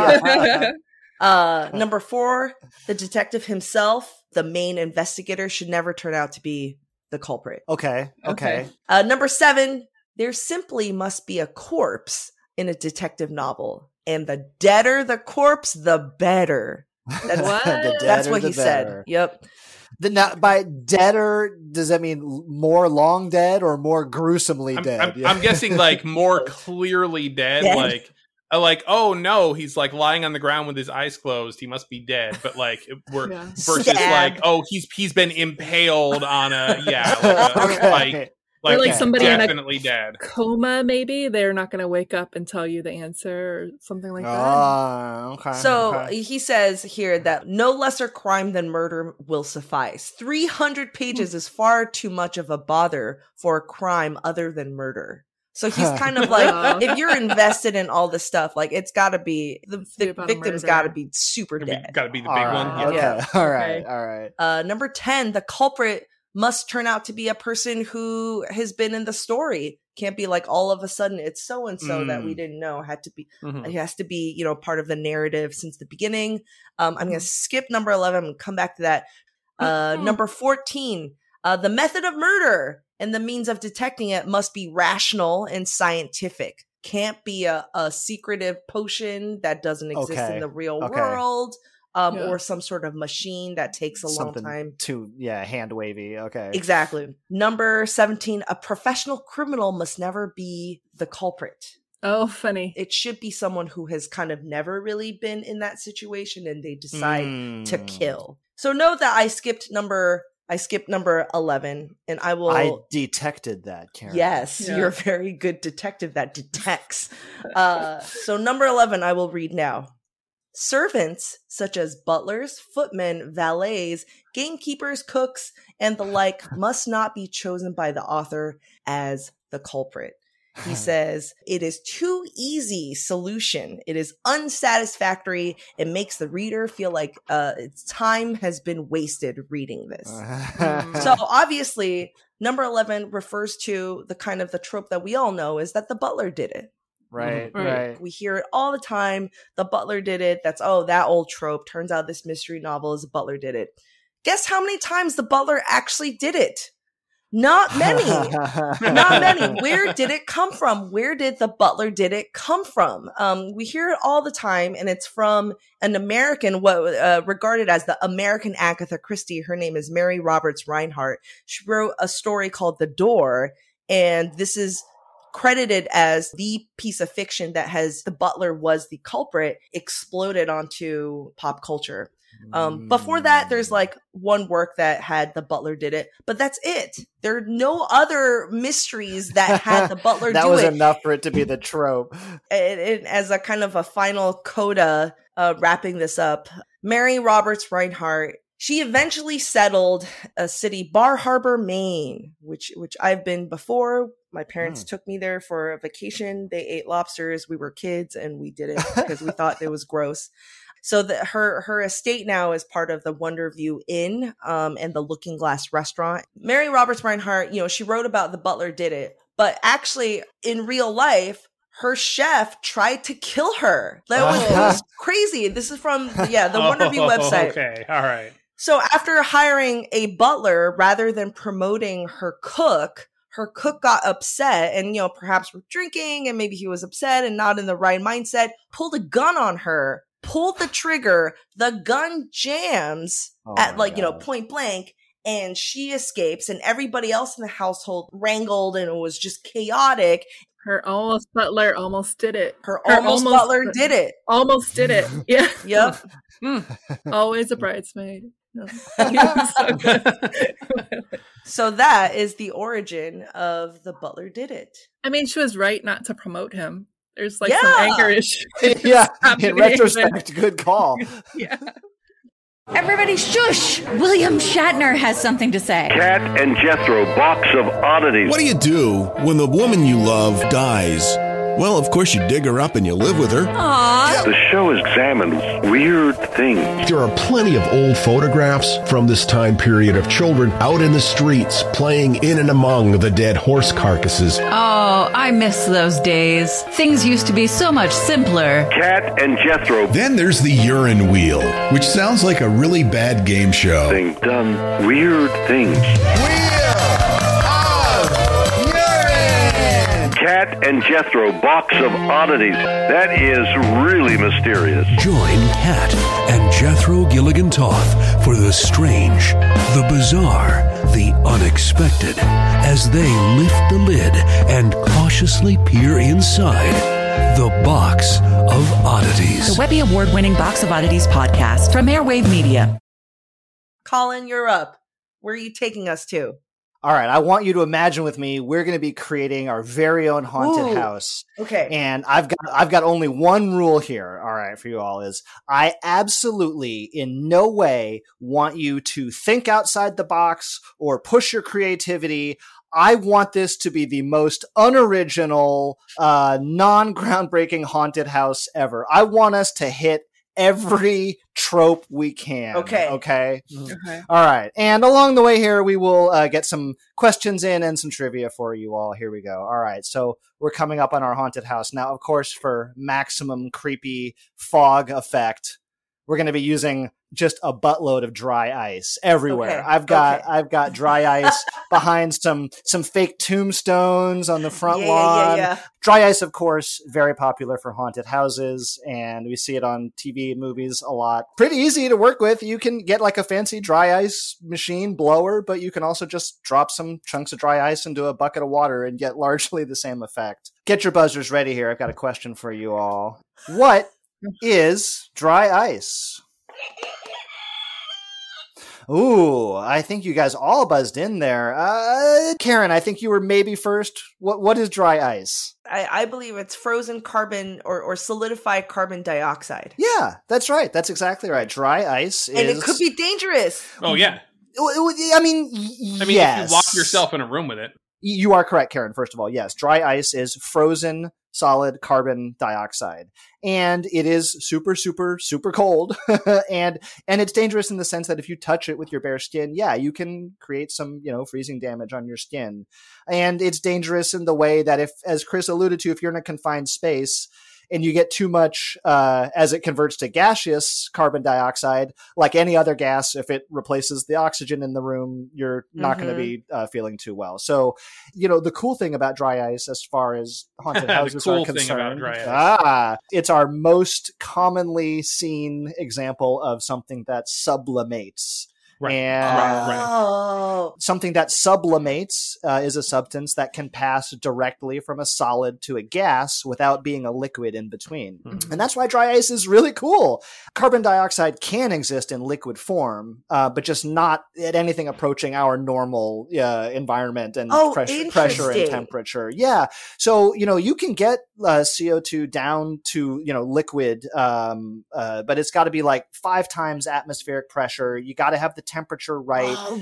Yep. Uh, number four, the detective himself, the main investigator, should never turn out to be the culprit. Okay, okay. Okay. Uh, number seven, there simply must be a corpse in a detective novel. And the deader the corpse, the better. That's, What? The that's deader, what the he said. better. Yep. The, now, by deader, does that mean more long dead or more gruesomely I'm, dead? I'm, Yeah. I'm guessing like more clearly dead, Dead. like uh, like oh no, he's like lying on the ground with his eyes closed. He must be dead. But like we're Yeah. versus Stabbed. like oh he's he's been impaled on a yeah like a, Okay. like like, Or like he's somebody in a- definitely dead. Coma, maybe they're not going to wake up and tell you the answer or something like that. Ah, okay. So okay. he says here that no lesser crime than murder will suffice. three hundred pages is far too much of a bother for a crime other than murder. So he's kind of like, Wow. if you're invested in all this stuff, like it's got to be, the, be the about a victim's murder. got to be super dead. Got to be the big All one. right, Yeah. Okay. Yeah. All right. Okay. All right. Uh, number ten, the culprit must turn out to be a person who has been in the story. Can't be like all of a sudden it's so and so that we Mm. didn't know. Had to be, Mhm. it has to be, you know, part of the narrative since the beginning. Um, I'm going to skip number eleven. I'm going to come back to that. Uh, Mhm. number fourteen, uh, the method of murder and the means of detecting it must be rational and scientific. Can't be a, a secretive potion that doesn't exist Okay. in the real Okay. world. Um, Yeah. or some sort of machine that takes a Something long time. too, yeah, hand wavy. Okay. Exactly. Number seventeen, a professional criminal must never be the culprit. Oh, funny. It should be someone who has kind of never really been in that situation and they decide to Mm. kill. So note that I skipped number I skipped number eleven and I will I detected that, Karen. Yes, Yeah. you're a very good detective that detects. uh so number eleven I will read now. Servants, such as butlers, footmen, valets, gamekeepers, cooks, and the like, must not be chosen by the author as the culprit. He says, it is too easy solution. It is unsatisfactory. It makes the reader feel like uh, its time has been wasted reading this. So obviously, number eleven refers to the kind of the trope that we all know is that the butler did it. right, Right. right. We hear it all the time. The butler did it. That's, oh, that old trope. Turns out this mystery novel is the butler did it. Guess how many times the butler actually did it? Not many. Not many. Where did it come from? Where did the butler did it come from? Um, we hear it all the time, and it's from an American, what uh, regarded as the American Agatha Christie. Her name is Mary Roberts Reinhardt. She wrote a story called The Door, and this is credited as the piece of fiction that has the butler was the culprit exploded onto pop culture. Um, before that, there's like one work that had the butler did it, but that's it. There are no other mysteries that had the butler that do was it. enough for it to be the trope. And, and as a kind of a final coda, uh, wrapping this up, Mary Roberts Rinehart, she eventually settled a city, Bar Harbor, Maine, which which I've been before. My parents mm. took me there for a vacation. They ate lobsters. We were kids, and we did it because we thought it was gross. So the, her her estate now is part of the Wonderview Inn um, and the Looking Glass restaurant. Mary Roberts Rinehart, you know, she wrote about the butler did it, but actually in real life, her chef tried to kill her. That was, it was crazy. This is from yeah the Wonderview oh, website. Okay, all right. So after hiring a butler rather than promoting her cook, her cook got upset and, you know, perhaps were drinking and maybe he was upset and not in the right mindset, pulled a gun on her. Pulled the trigger, the gun jams oh at like, God. you know, point blank, and she escapes, and everybody else in the household wrangled, and it was just chaotic. Her almost butler almost did it. Her, Her almost, almost butler did it. Almost did it. Yeah. Yep. Always a bridesmaid. so, so that is the origin of the butler did it. I mean, she was right not to promote him. There's like yeah. some anger issues. Yeah, in retrospect, good call. Yeah. Everybody shush! William Shatner has something to say. Cat and Jethro, box of oddities. What do you do when the woman you love dies? Well, of course you dig her up and you live with her. Aww. The show examines weird things. There are plenty of old photographs from this time period of children out in the streets playing in and among the dead horse carcasses. Oh, I miss those days. Things used to be so much simpler. Cat and Jethro. Then there's the urine wheel, which sounds like a really bad game show. Thing done weird things. Wheel of urine! Cat and Jethro, box of oddities. That is really mysterious. Join Cat and Jethro Gilligan Toth for the strange, the bizarre, the unexpected, as they lift the lid and cautiously peer inside the Box of Oddities. The Webby Award-winning Box of Oddities podcast from Airwave Media. Colin, you're up. Where are you taking us to? All right, I want you to imagine with me, we're going to be creating our very own haunted Ooh, house. Okay. And I've got I've got only one rule here, all right, for you all, is I absolutely in no way want you to think outside the box or push your creativity. I want this to be the most unoriginal, uh, non-groundbreaking haunted house ever. I want us to hit every trope we can. Okay. Okay. Okay. All right. And along the way here, we will uh, get some questions in and some trivia for you all. Here we go. All right. So we're coming up on our haunted house. Now, of course, for maximum creepy fog effect, we're going to be using just a buttload of dry ice everywhere. Okay. I've got okay. I've got dry ice behind some some fake tombstones on the front yeah, lawn. Yeah, yeah, yeah. Dry ice, of course, very popular for haunted houses, and we see it on T V and movies a lot. Pretty easy to work with. You can get like a fancy dry ice machine blower, but you can also just drop some chunks of dry ice into a bucket of water and get largely the same effect. Get your buzzers ready here. I've got a question for you all. What is dry ice? Ooh, I think you guys all buzzed in there. Uh, Karen, I think you were maybe first. What What is dry ice? I, I believe it's frozen carbon or, or solidified carbon dioxide. Yeah, that's right. That's exactly right. Dry ice is... And it could be dangerous. Oh, yeah. I mean, y- I mean, yes. if you lock yourself in a room with it. You are correct, Karen, first of all. Yes, dry ice is frozen solid carbon dioxide. And it is super, super, super cold. and and it's dangerous in the sense that if you touch it with your bare skin, yeah, you can create some, you know, freezing damage on your skin. And it's dangerous in the way that if, as Chris alluded to, if you're in a confined space and you get too much uh, as it converts to gaseous carbon dioxide, like any other gas, if it replaces the oxygen in the room, you're not mm-hmm. going to be uh, feeling too well. So, you know, the cool thing about dry ice, as far as haunted houses cool are concerned, thing about dry ice. ah, it's our most commonly seen example of something that sublimates. Right. And Oh. something that sublimates uh, is a substance that can pass directly from a solid to a gas without being a liquid in between. Mm-hmm. And that's why dry ice is really cool. Carbon dioxide can exist in liquid form, uh, but just not at anything approaching our normal uh, environment and Oh, pressure, pressure and interesting. temperature. Yeah. So, you know, you can get uh, C O two down to, you know, liquid, um, uh, but it's got to be like five times atmospheric pressure. You got to have the temperature right. Oh,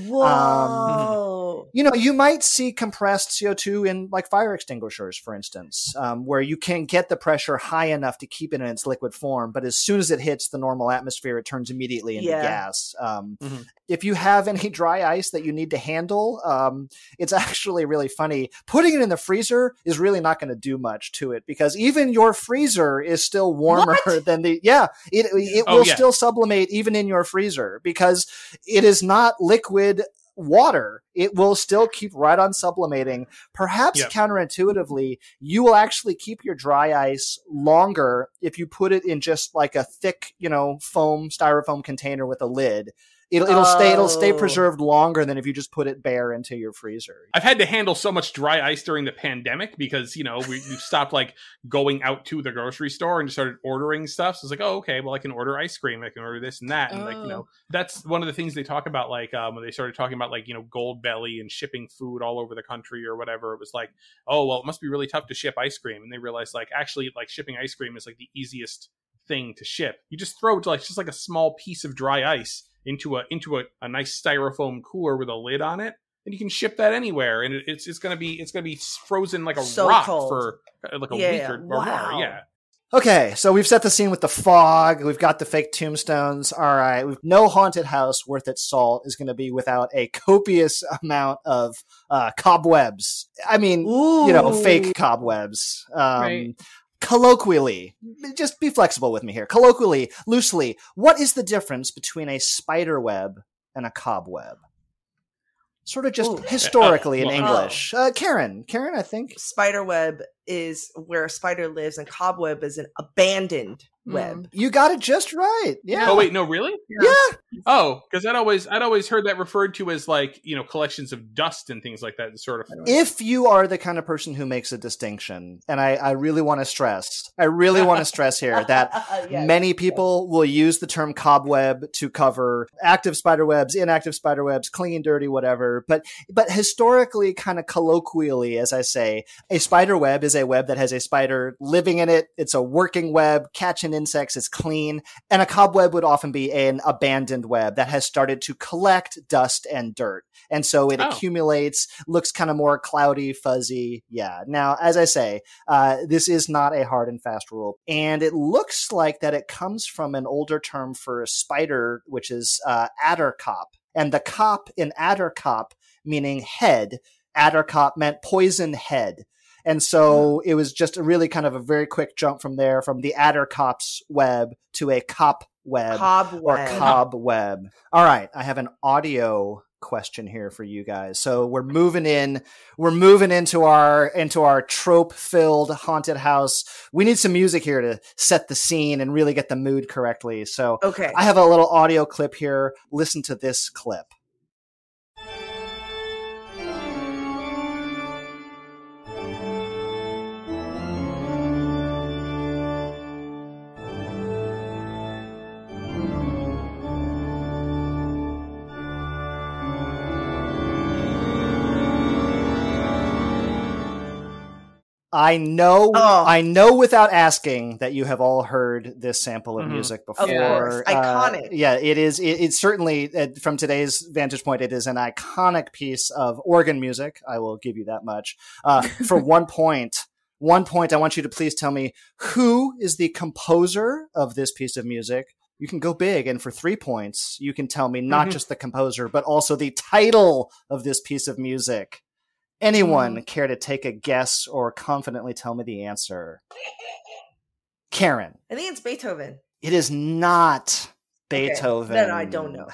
whoa. Um, you know, you might see compressed C O two in like fire extinguishers, for instance, um, where you can get the pressure high enough to keep it in its liquid form, but as soon as it hits the normal atmosphere, it turns immediately into Yeah. gas. Um, Mm-hmm. If you have any dry ice that you need to handle, um, it's actually really funny. Putting it in the freezer is really not going to do much to it because even your freezer is still warmer What? than the, yeah, it, it Oh, will yeah. still sublimate even in your freezer because it is not liquid water. It will still keep right on sublimating. Perhaps Yep. counterintuitively, you will actually keep your dry ice longer if you put it in just like a thick, you know, foam, styrofoam container with a lid. It'll, it'll stay, it'll stay Oh. preserved longer than if you just put it bare into your freezer. I've had to handle so much dry ice during the pandemic because, you know, we, we stopped like going out to the grocery store and just started ordering stuff. So it's like, oh, okay, well, I can order ice cream. I can order this and that. And like, you know, that's one of the things they talk about, like um, when they started talking about like, you know, Gold Belly and shipping food all over the country or whatever. It was like, oh, well, it must be really tough to ship ice cream. And they realized like actually like shipping ice cream is like the easiest thing to ship. You just throw it to like just like a small piece of dry ice into a into a, a nice styrofoam cooler with a lid on it, and you can ship that anywhere. And it, it's it's gonna be it's gonna be frozen like a So rock cold. for uh, like a Yeah, week yeah. or, or Wow. more. Yeah. Okay, so we've set the scene with the fog. We've got the fake tombstones. All right, we've, no haunted house worth its salt is going to be without a copious amount of uh, cobwebs. I mean, you know, Ooh. fake cobwebs. Um, Right. Colloquially, just be flexible with me here. Colloquially, loosely, what is the difference between a spider web and a cobweb? Sort of just Ooh. historically Uh, in well, English. Uh, Karen, Karen, I think. Spiderweb is where a spider lives, and cobweb is an abandoned Mm. web. You got it just right. Yeah. Oh wait, no, really? Yeah. Oh, because I'd always I'd always heard that referred to as like, you know, collections of dust and things like that. Sort of. If you are the kind of person who makes a distinction, and I, I really want to stress, I really want to stress here that Yes. many people will use the term cobweb to cover active spider webs, inactive spider webs, clean, dirty, whatever. But but historically, kind of colloquially, as I say, a spider web is a web that has a spider living in it. It's a working web, catching insects, it's clean. And a cobweb would often be an abandoned web that has started to collect dust and dirt. And so it Oh. accumulates, looks kind of more cloudy, fuzzy. Yeah. Now, as I say, uh, this is not a hard and fast rule. And it looks like that it comes from an older term for a spider, which is uh, addercop. And the cop in addercop, meaning head, addercop meant poison head. And so it was just a really kind of a very quick jump from there, from the addercop's web to a cop web Cobweb. or cobweb. All right, I have an audio question here for you guys. So we're moving in, we're moving into our into our trope-filled haunted house. We need some music here to set the scene and really get the mood correctly. So Okay. I have a little audio clip here. Listen to this clip. I know, Oh. I know without asking that you have all heard this sample of Mhm. music Of before. course. Uh, Iconic. yeah, it is. It, it's certainly, uh, from today's vantage point, it is an iconic piece of organ music. I will give you that much. Uh, for one point, one point, I want you to please tell me who is the composer of this piece of music. You can go big, and for three points, you can tell me not Mhm. just the composer, but also the title of this piece of music. Anyone care to take a guess or confidently tell me the answer? Karen. I think it's Beethoven. It is not Beethoven. Okay, that I don't know.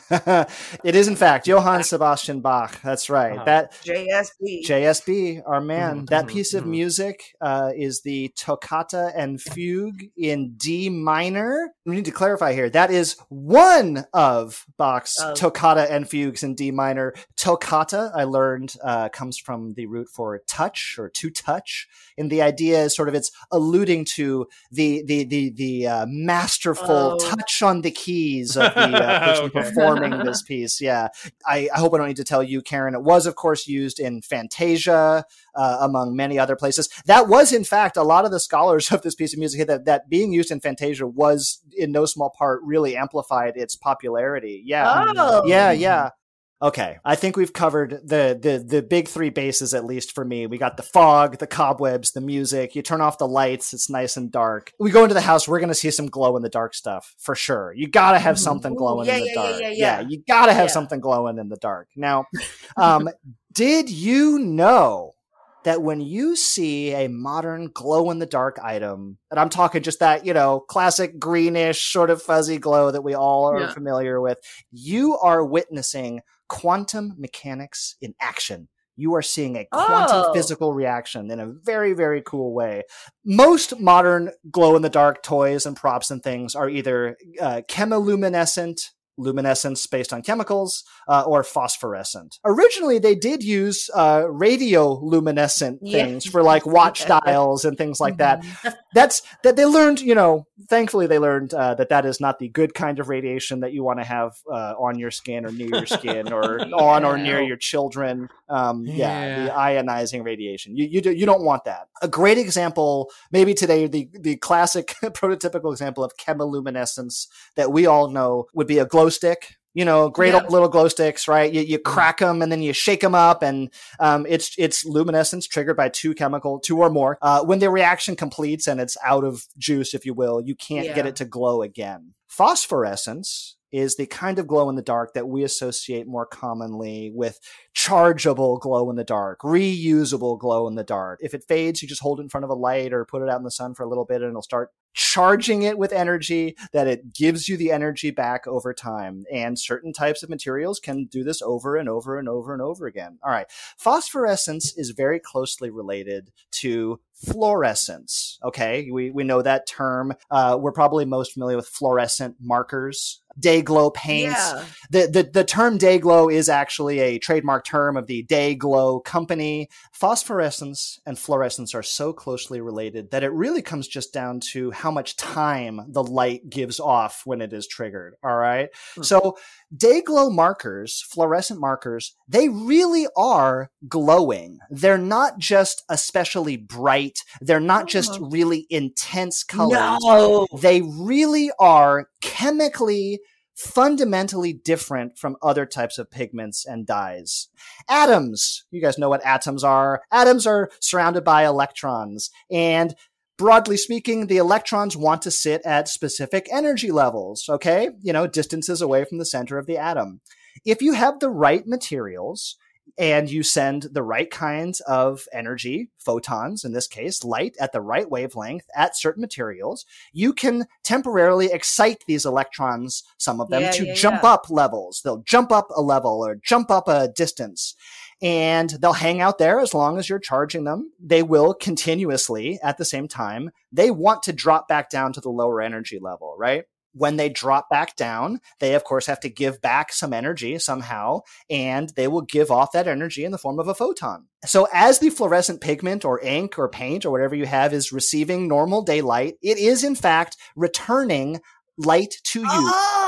It is, in fact, Johann Sebastian Bach. That's right. Uh-huh. That J S B. J S B, our man. Mm-hmm, that mm-hmm, piece of mm-hmm. music uh, is the Toccata and Fugue in D minor. We need to clarify here. That is one of Bach's Oh. Toccata and Fugues in D minor. Toccata, I learned, uh, comes from the root for touch or to touch. And the idea is sort of it's alluding to the the the the uh, masterful Oh. touch on the keys of the uh, person Okay. performing this piece. Yeah, I, I hope I don't need to tell you, Karen. It was, of course, used in Fantasia, uh, among many other places. That was, in fact, a lot of the scholars of this piece of music that that being used in Fantasia was, in no small part, really amplified its popularity. Yeah, Oh. yeah, yeah. Okay, I think we've covered the, the the big three bases, at least for me. We got the fog, the cobwebs, the music. You turn off the lights, it's nice and dark. We go into the house, we're going to see some glow in the dark stuff, for sure. You got to have something Ooh, glowing yeah, in the yeah, yeah, dark. yeah, yeah. you got to have Yeah. something glowing in the dark. Now, um, did you know that when you see a modern glow-in-the-dark item, and I'm talking just that, you know, classic greenish, sort of fuzzy glow that we all are Yeah. familiar with, you are witnessing quantum mechanics in action. You are seeing a quantum Oh. physical reaction in a very, very cool way. Most modern glow-in-the-dark toys and props and things are either uh, chemiluminescent, luminescence based on chemicals, uh, or phosphorescent. Originally, they did use uh, radioluminescent Yeah. things for like watch dials and things like that. That's that they learned, you know, thankfully they learned uh, that that is not the good kind of radiation that you want to have uh, on your skin or near your skin or on or near your children. Um, yeah. Yeah. the ionizing radiation. You you, do, you don't want that. A great example, maybe today, the, the classic prototypical example of chemiluminescence that we all know would be a glow stick. You know, great Yeah. old little glow sticks, right? You, you crack them and then you shake them up, and um, it's it's luminescence triggered by two chemical, two or more. Uh, when the reaction completes and it's out of juice, if you will, you can't get Yeah. it to glow again. Phosphorescence is the kind of glow in the dark that we associate more commonly with chargeable glow in the dark, reusable glow in the dark. If it fades, you just hold it in front of a light or put it out in the sun for a little bit and it'll start charging it with energy that it gives you the energy back over time. And certain types of materials can do this over and over and over and over again. All right. Phosphorescence is very closely related to fluorescence. Okay. We, we know that term. Uh, we're probably most familiar with fluorescent markers, day glow paints. Yeah. The, the, the term day glow is actually a trademark term of the Day Glow company. Phosphorescence and fluorescence are so closely related that it really comes just down to how much time the light gives off when it is triggered. All right. Hmm. So day glow markers, fluorescent markers, they really are glowing. They're not just especially bright. They're not just really intense colors. No. They really are chemically fundamentally different from other types of pigments and dyes. Atoms. You guys know what atoms are. Atoms are surrounded by electrons, and broadly speaking, the electrons want to sit at specific energy levels, okay? You know, distances away from the center of the atom. If you have the right materials and you send the right kinds of energy, photons, in this case, light at the right wavelength at certain materials, you can temporarily excite these electrons, some of them, Yeah, to yeah, jump yeah. up levels. They'll jump up a level or jump up a distance. And they'll hang out there as long as you're charging them. They will continuously, at the same time, they want to drop back down to the lower energy level, right? When they drop back down, they of course have to give back some energy somehow, and they will give off that energy in the form of a photon. So as the fluorescent pigment or ink or paint or whatever you have is receiving normal daylight, it is in fact returning light to you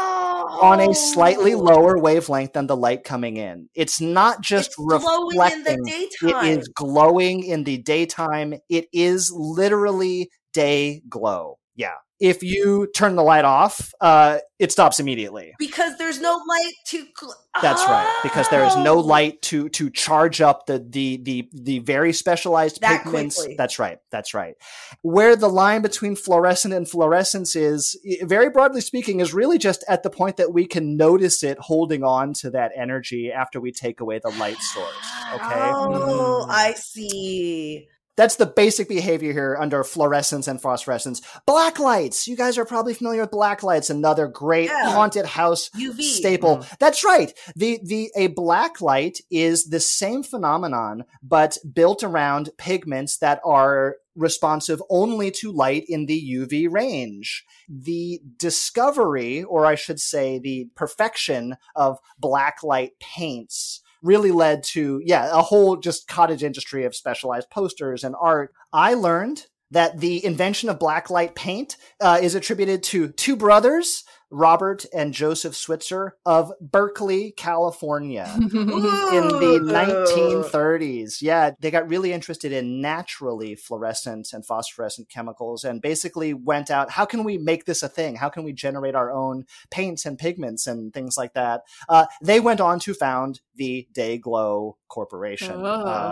Oh. on a slightly lower wavelength than the light coming in. It's not just It's glowing in reflecting. the daytime. It is glowing in the daytime. It is literally day glow. Yeah. If you turn the light off, uh, it stops immediately. Because there's no light to. Gl- That's right. Because there is no Oh. light to to charge up the the the the very specialized That pigments. quickly. That's right. That's right. Where the line between fluorescent and fluorescence is, i- very broadly speaking, is really just at the point that we can notice it holding on to that energy after we take away the light source. Okay. Oh, I see. That's the basic behavior here under fluorescence and phosphorescence. Black lights. You guys are probably familiar with black lights, another great Yeah. haunted house U V. staple. Mm. That's right. The the a black light is the same phenomenon, but built around pigments that are responsive only to light in the U V range. The discovery, or I should say the perfection of black light paints really led to, yeah, a whole just cottage industry of specialized posters and art. I learned that the invention of blacklight paint uh, is attributed to two brothers, Robert and Joseph Switzer of Berkeley, California, in the nineteen thirties. Yeah, they got really interested in naturally fluorescent and phosphorescent chemicals and basically went out, how can we make this a thing? How can we generate our own paints and pigments and things like that? Uh, they went on to found the Dayglow Corporation, Oh.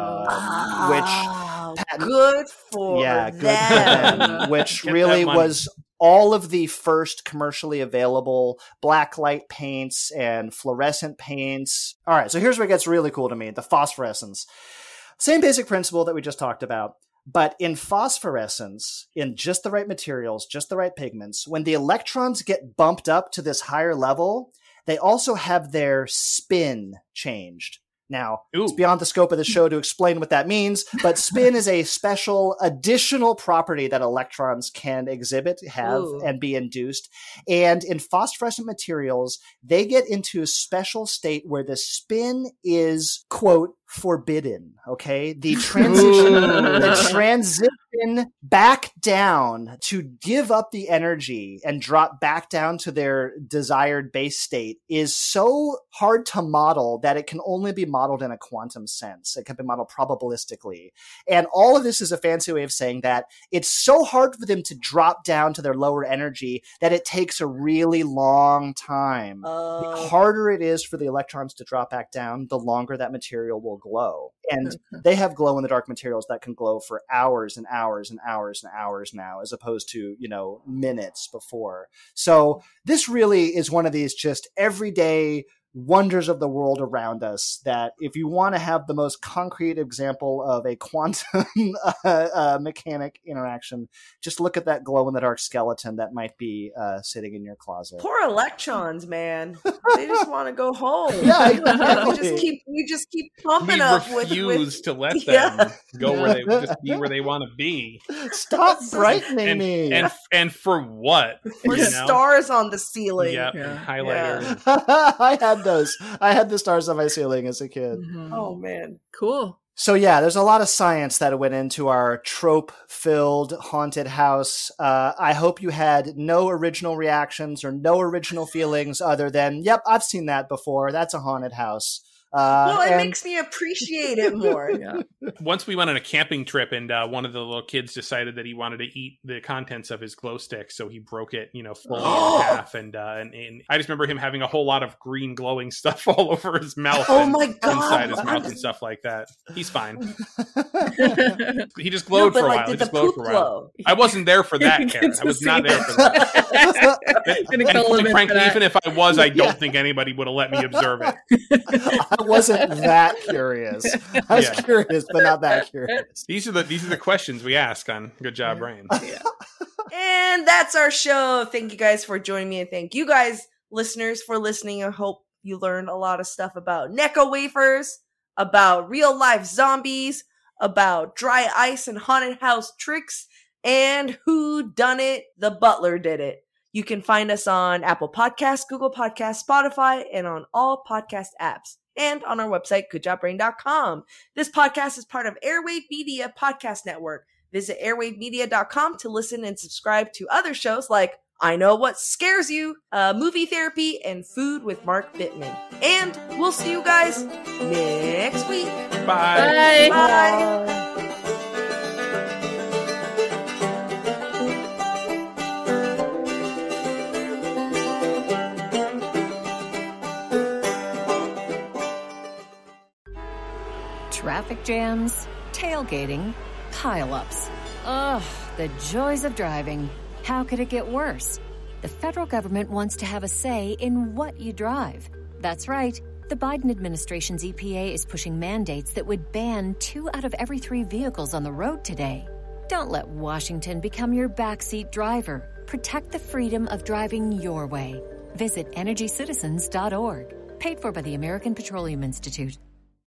uh, which patent- good for yeah, good them. for them, which Get really that money. was all of the first commercially available blacklight paints and fluorescent paints. All right, so here's where it gets really cool to me, the phosphorescence. Same basic principle that we just talked about, but in phosphorescence, in just the right materials, just the right pigments, when the electrons get bumped up to this higher level, they also have their spin changed. Now, Ooh. it's beyond the scope of the show to explain what that means, but spin is a special additional property that electrons can exhibit, have, Ooh. and be induced. And in phosphorescent materials, they get into a special state where the spin is, quote, forbidden, okay? The transition, the transition back down to give up the energy and drop back down to their desired base state is so hard to model that it can only be modeled in a quantum sense. It can be modeled probabilistically. And all of this is a fancy way of saying that it's so hard for them to drop down to their lower energy that it takes a really long time. Uh, The harder it is for the electrons to drop back down, the longer that material will glow. And they have glow in the dark materials that can glow for hours and hours and hours and hours now, as opposed to, you know, minutes before. So this really is one of these just everyday wonders of the world around us that if you want to have the most concrete example of a quantum uh, uh, mechanic interaction, just look at that glow in the dark skeleton that might be uh, sitting in your closet. Poor electrons, man. They just want to go home. Yeah, we exactly. just keep we just keep We pumping up with, refuse with to let them Yeah. go where they just be where they want to be. Stop brightening And, me. and and for what? with you know? stars on the ceiling. Yeah, Yeah. and highlighter. I had those. I had the stars on my ceiling as a kid. Mhm. Oh man. Cool. So yeah, there's a lot of science that went into our trope-filled haunted house. Uh, I hope you had no original reactions or no original feelings other than, yep, I've seen that before. That's a haunted house. Uh, Well, it and- makes me appreciate it more. Yeah. Once we went on a camping trip, and uh, one of the little kids decided that he wanted to eat the contents of his glow stick, so he broke it, you know, fully in half. And, uh, and and I just remember him having a whole lot of green glowing stuff all over his mouth. Oh and my God. inside his mouth and stuff like that. He's fine. He just No, glowed but for a like, while. He did the just glowed poop for a while. glow? I wasn't there for that, You Karen. get I to was see not there that. for that. Gonna And call him quite in frankly, for that. even if I was, I don't Yeah. think anybody would have let me observe it. I wasn't that curious. I was Yeah. curious, but not that curious. These are the these are the questions we ask on Good Job Brain. And that's our show. Thank you guys for joining me, and thank you guys, listeners, for listening. I hope you learned a lot of stuff about Necco wafers, about real life zombies, about dry ice and haunted house tricks, and who done it? The butler did it. You can find us on Apple Podcasts, Google Podcasts, Spotify, and on all podcast apps. And on our website, good job brain dot com. This podcast is part of Airwave Media Podcast Network. Visit airwave media dot com to listen and subscribe to other shows like I Know What Scares You, uh, Movie Therapy, and Food with Mark Bittman. And we'll see you guys next week. Bye. Bye. Bye. Traffic jams, tailgating, pileups. Ugh, the joys of driving. How could it get worse? The federal government wants to have a say in what you drive. That's right. The Biden administration's E P A is pushing mandates that would ban two out of every three vehicles on the road today. Don't let Washington become your backseat driver. Protect the freedom of driving your way. Visit energy citizens dot org. Paid for by the American Petroleum Institute.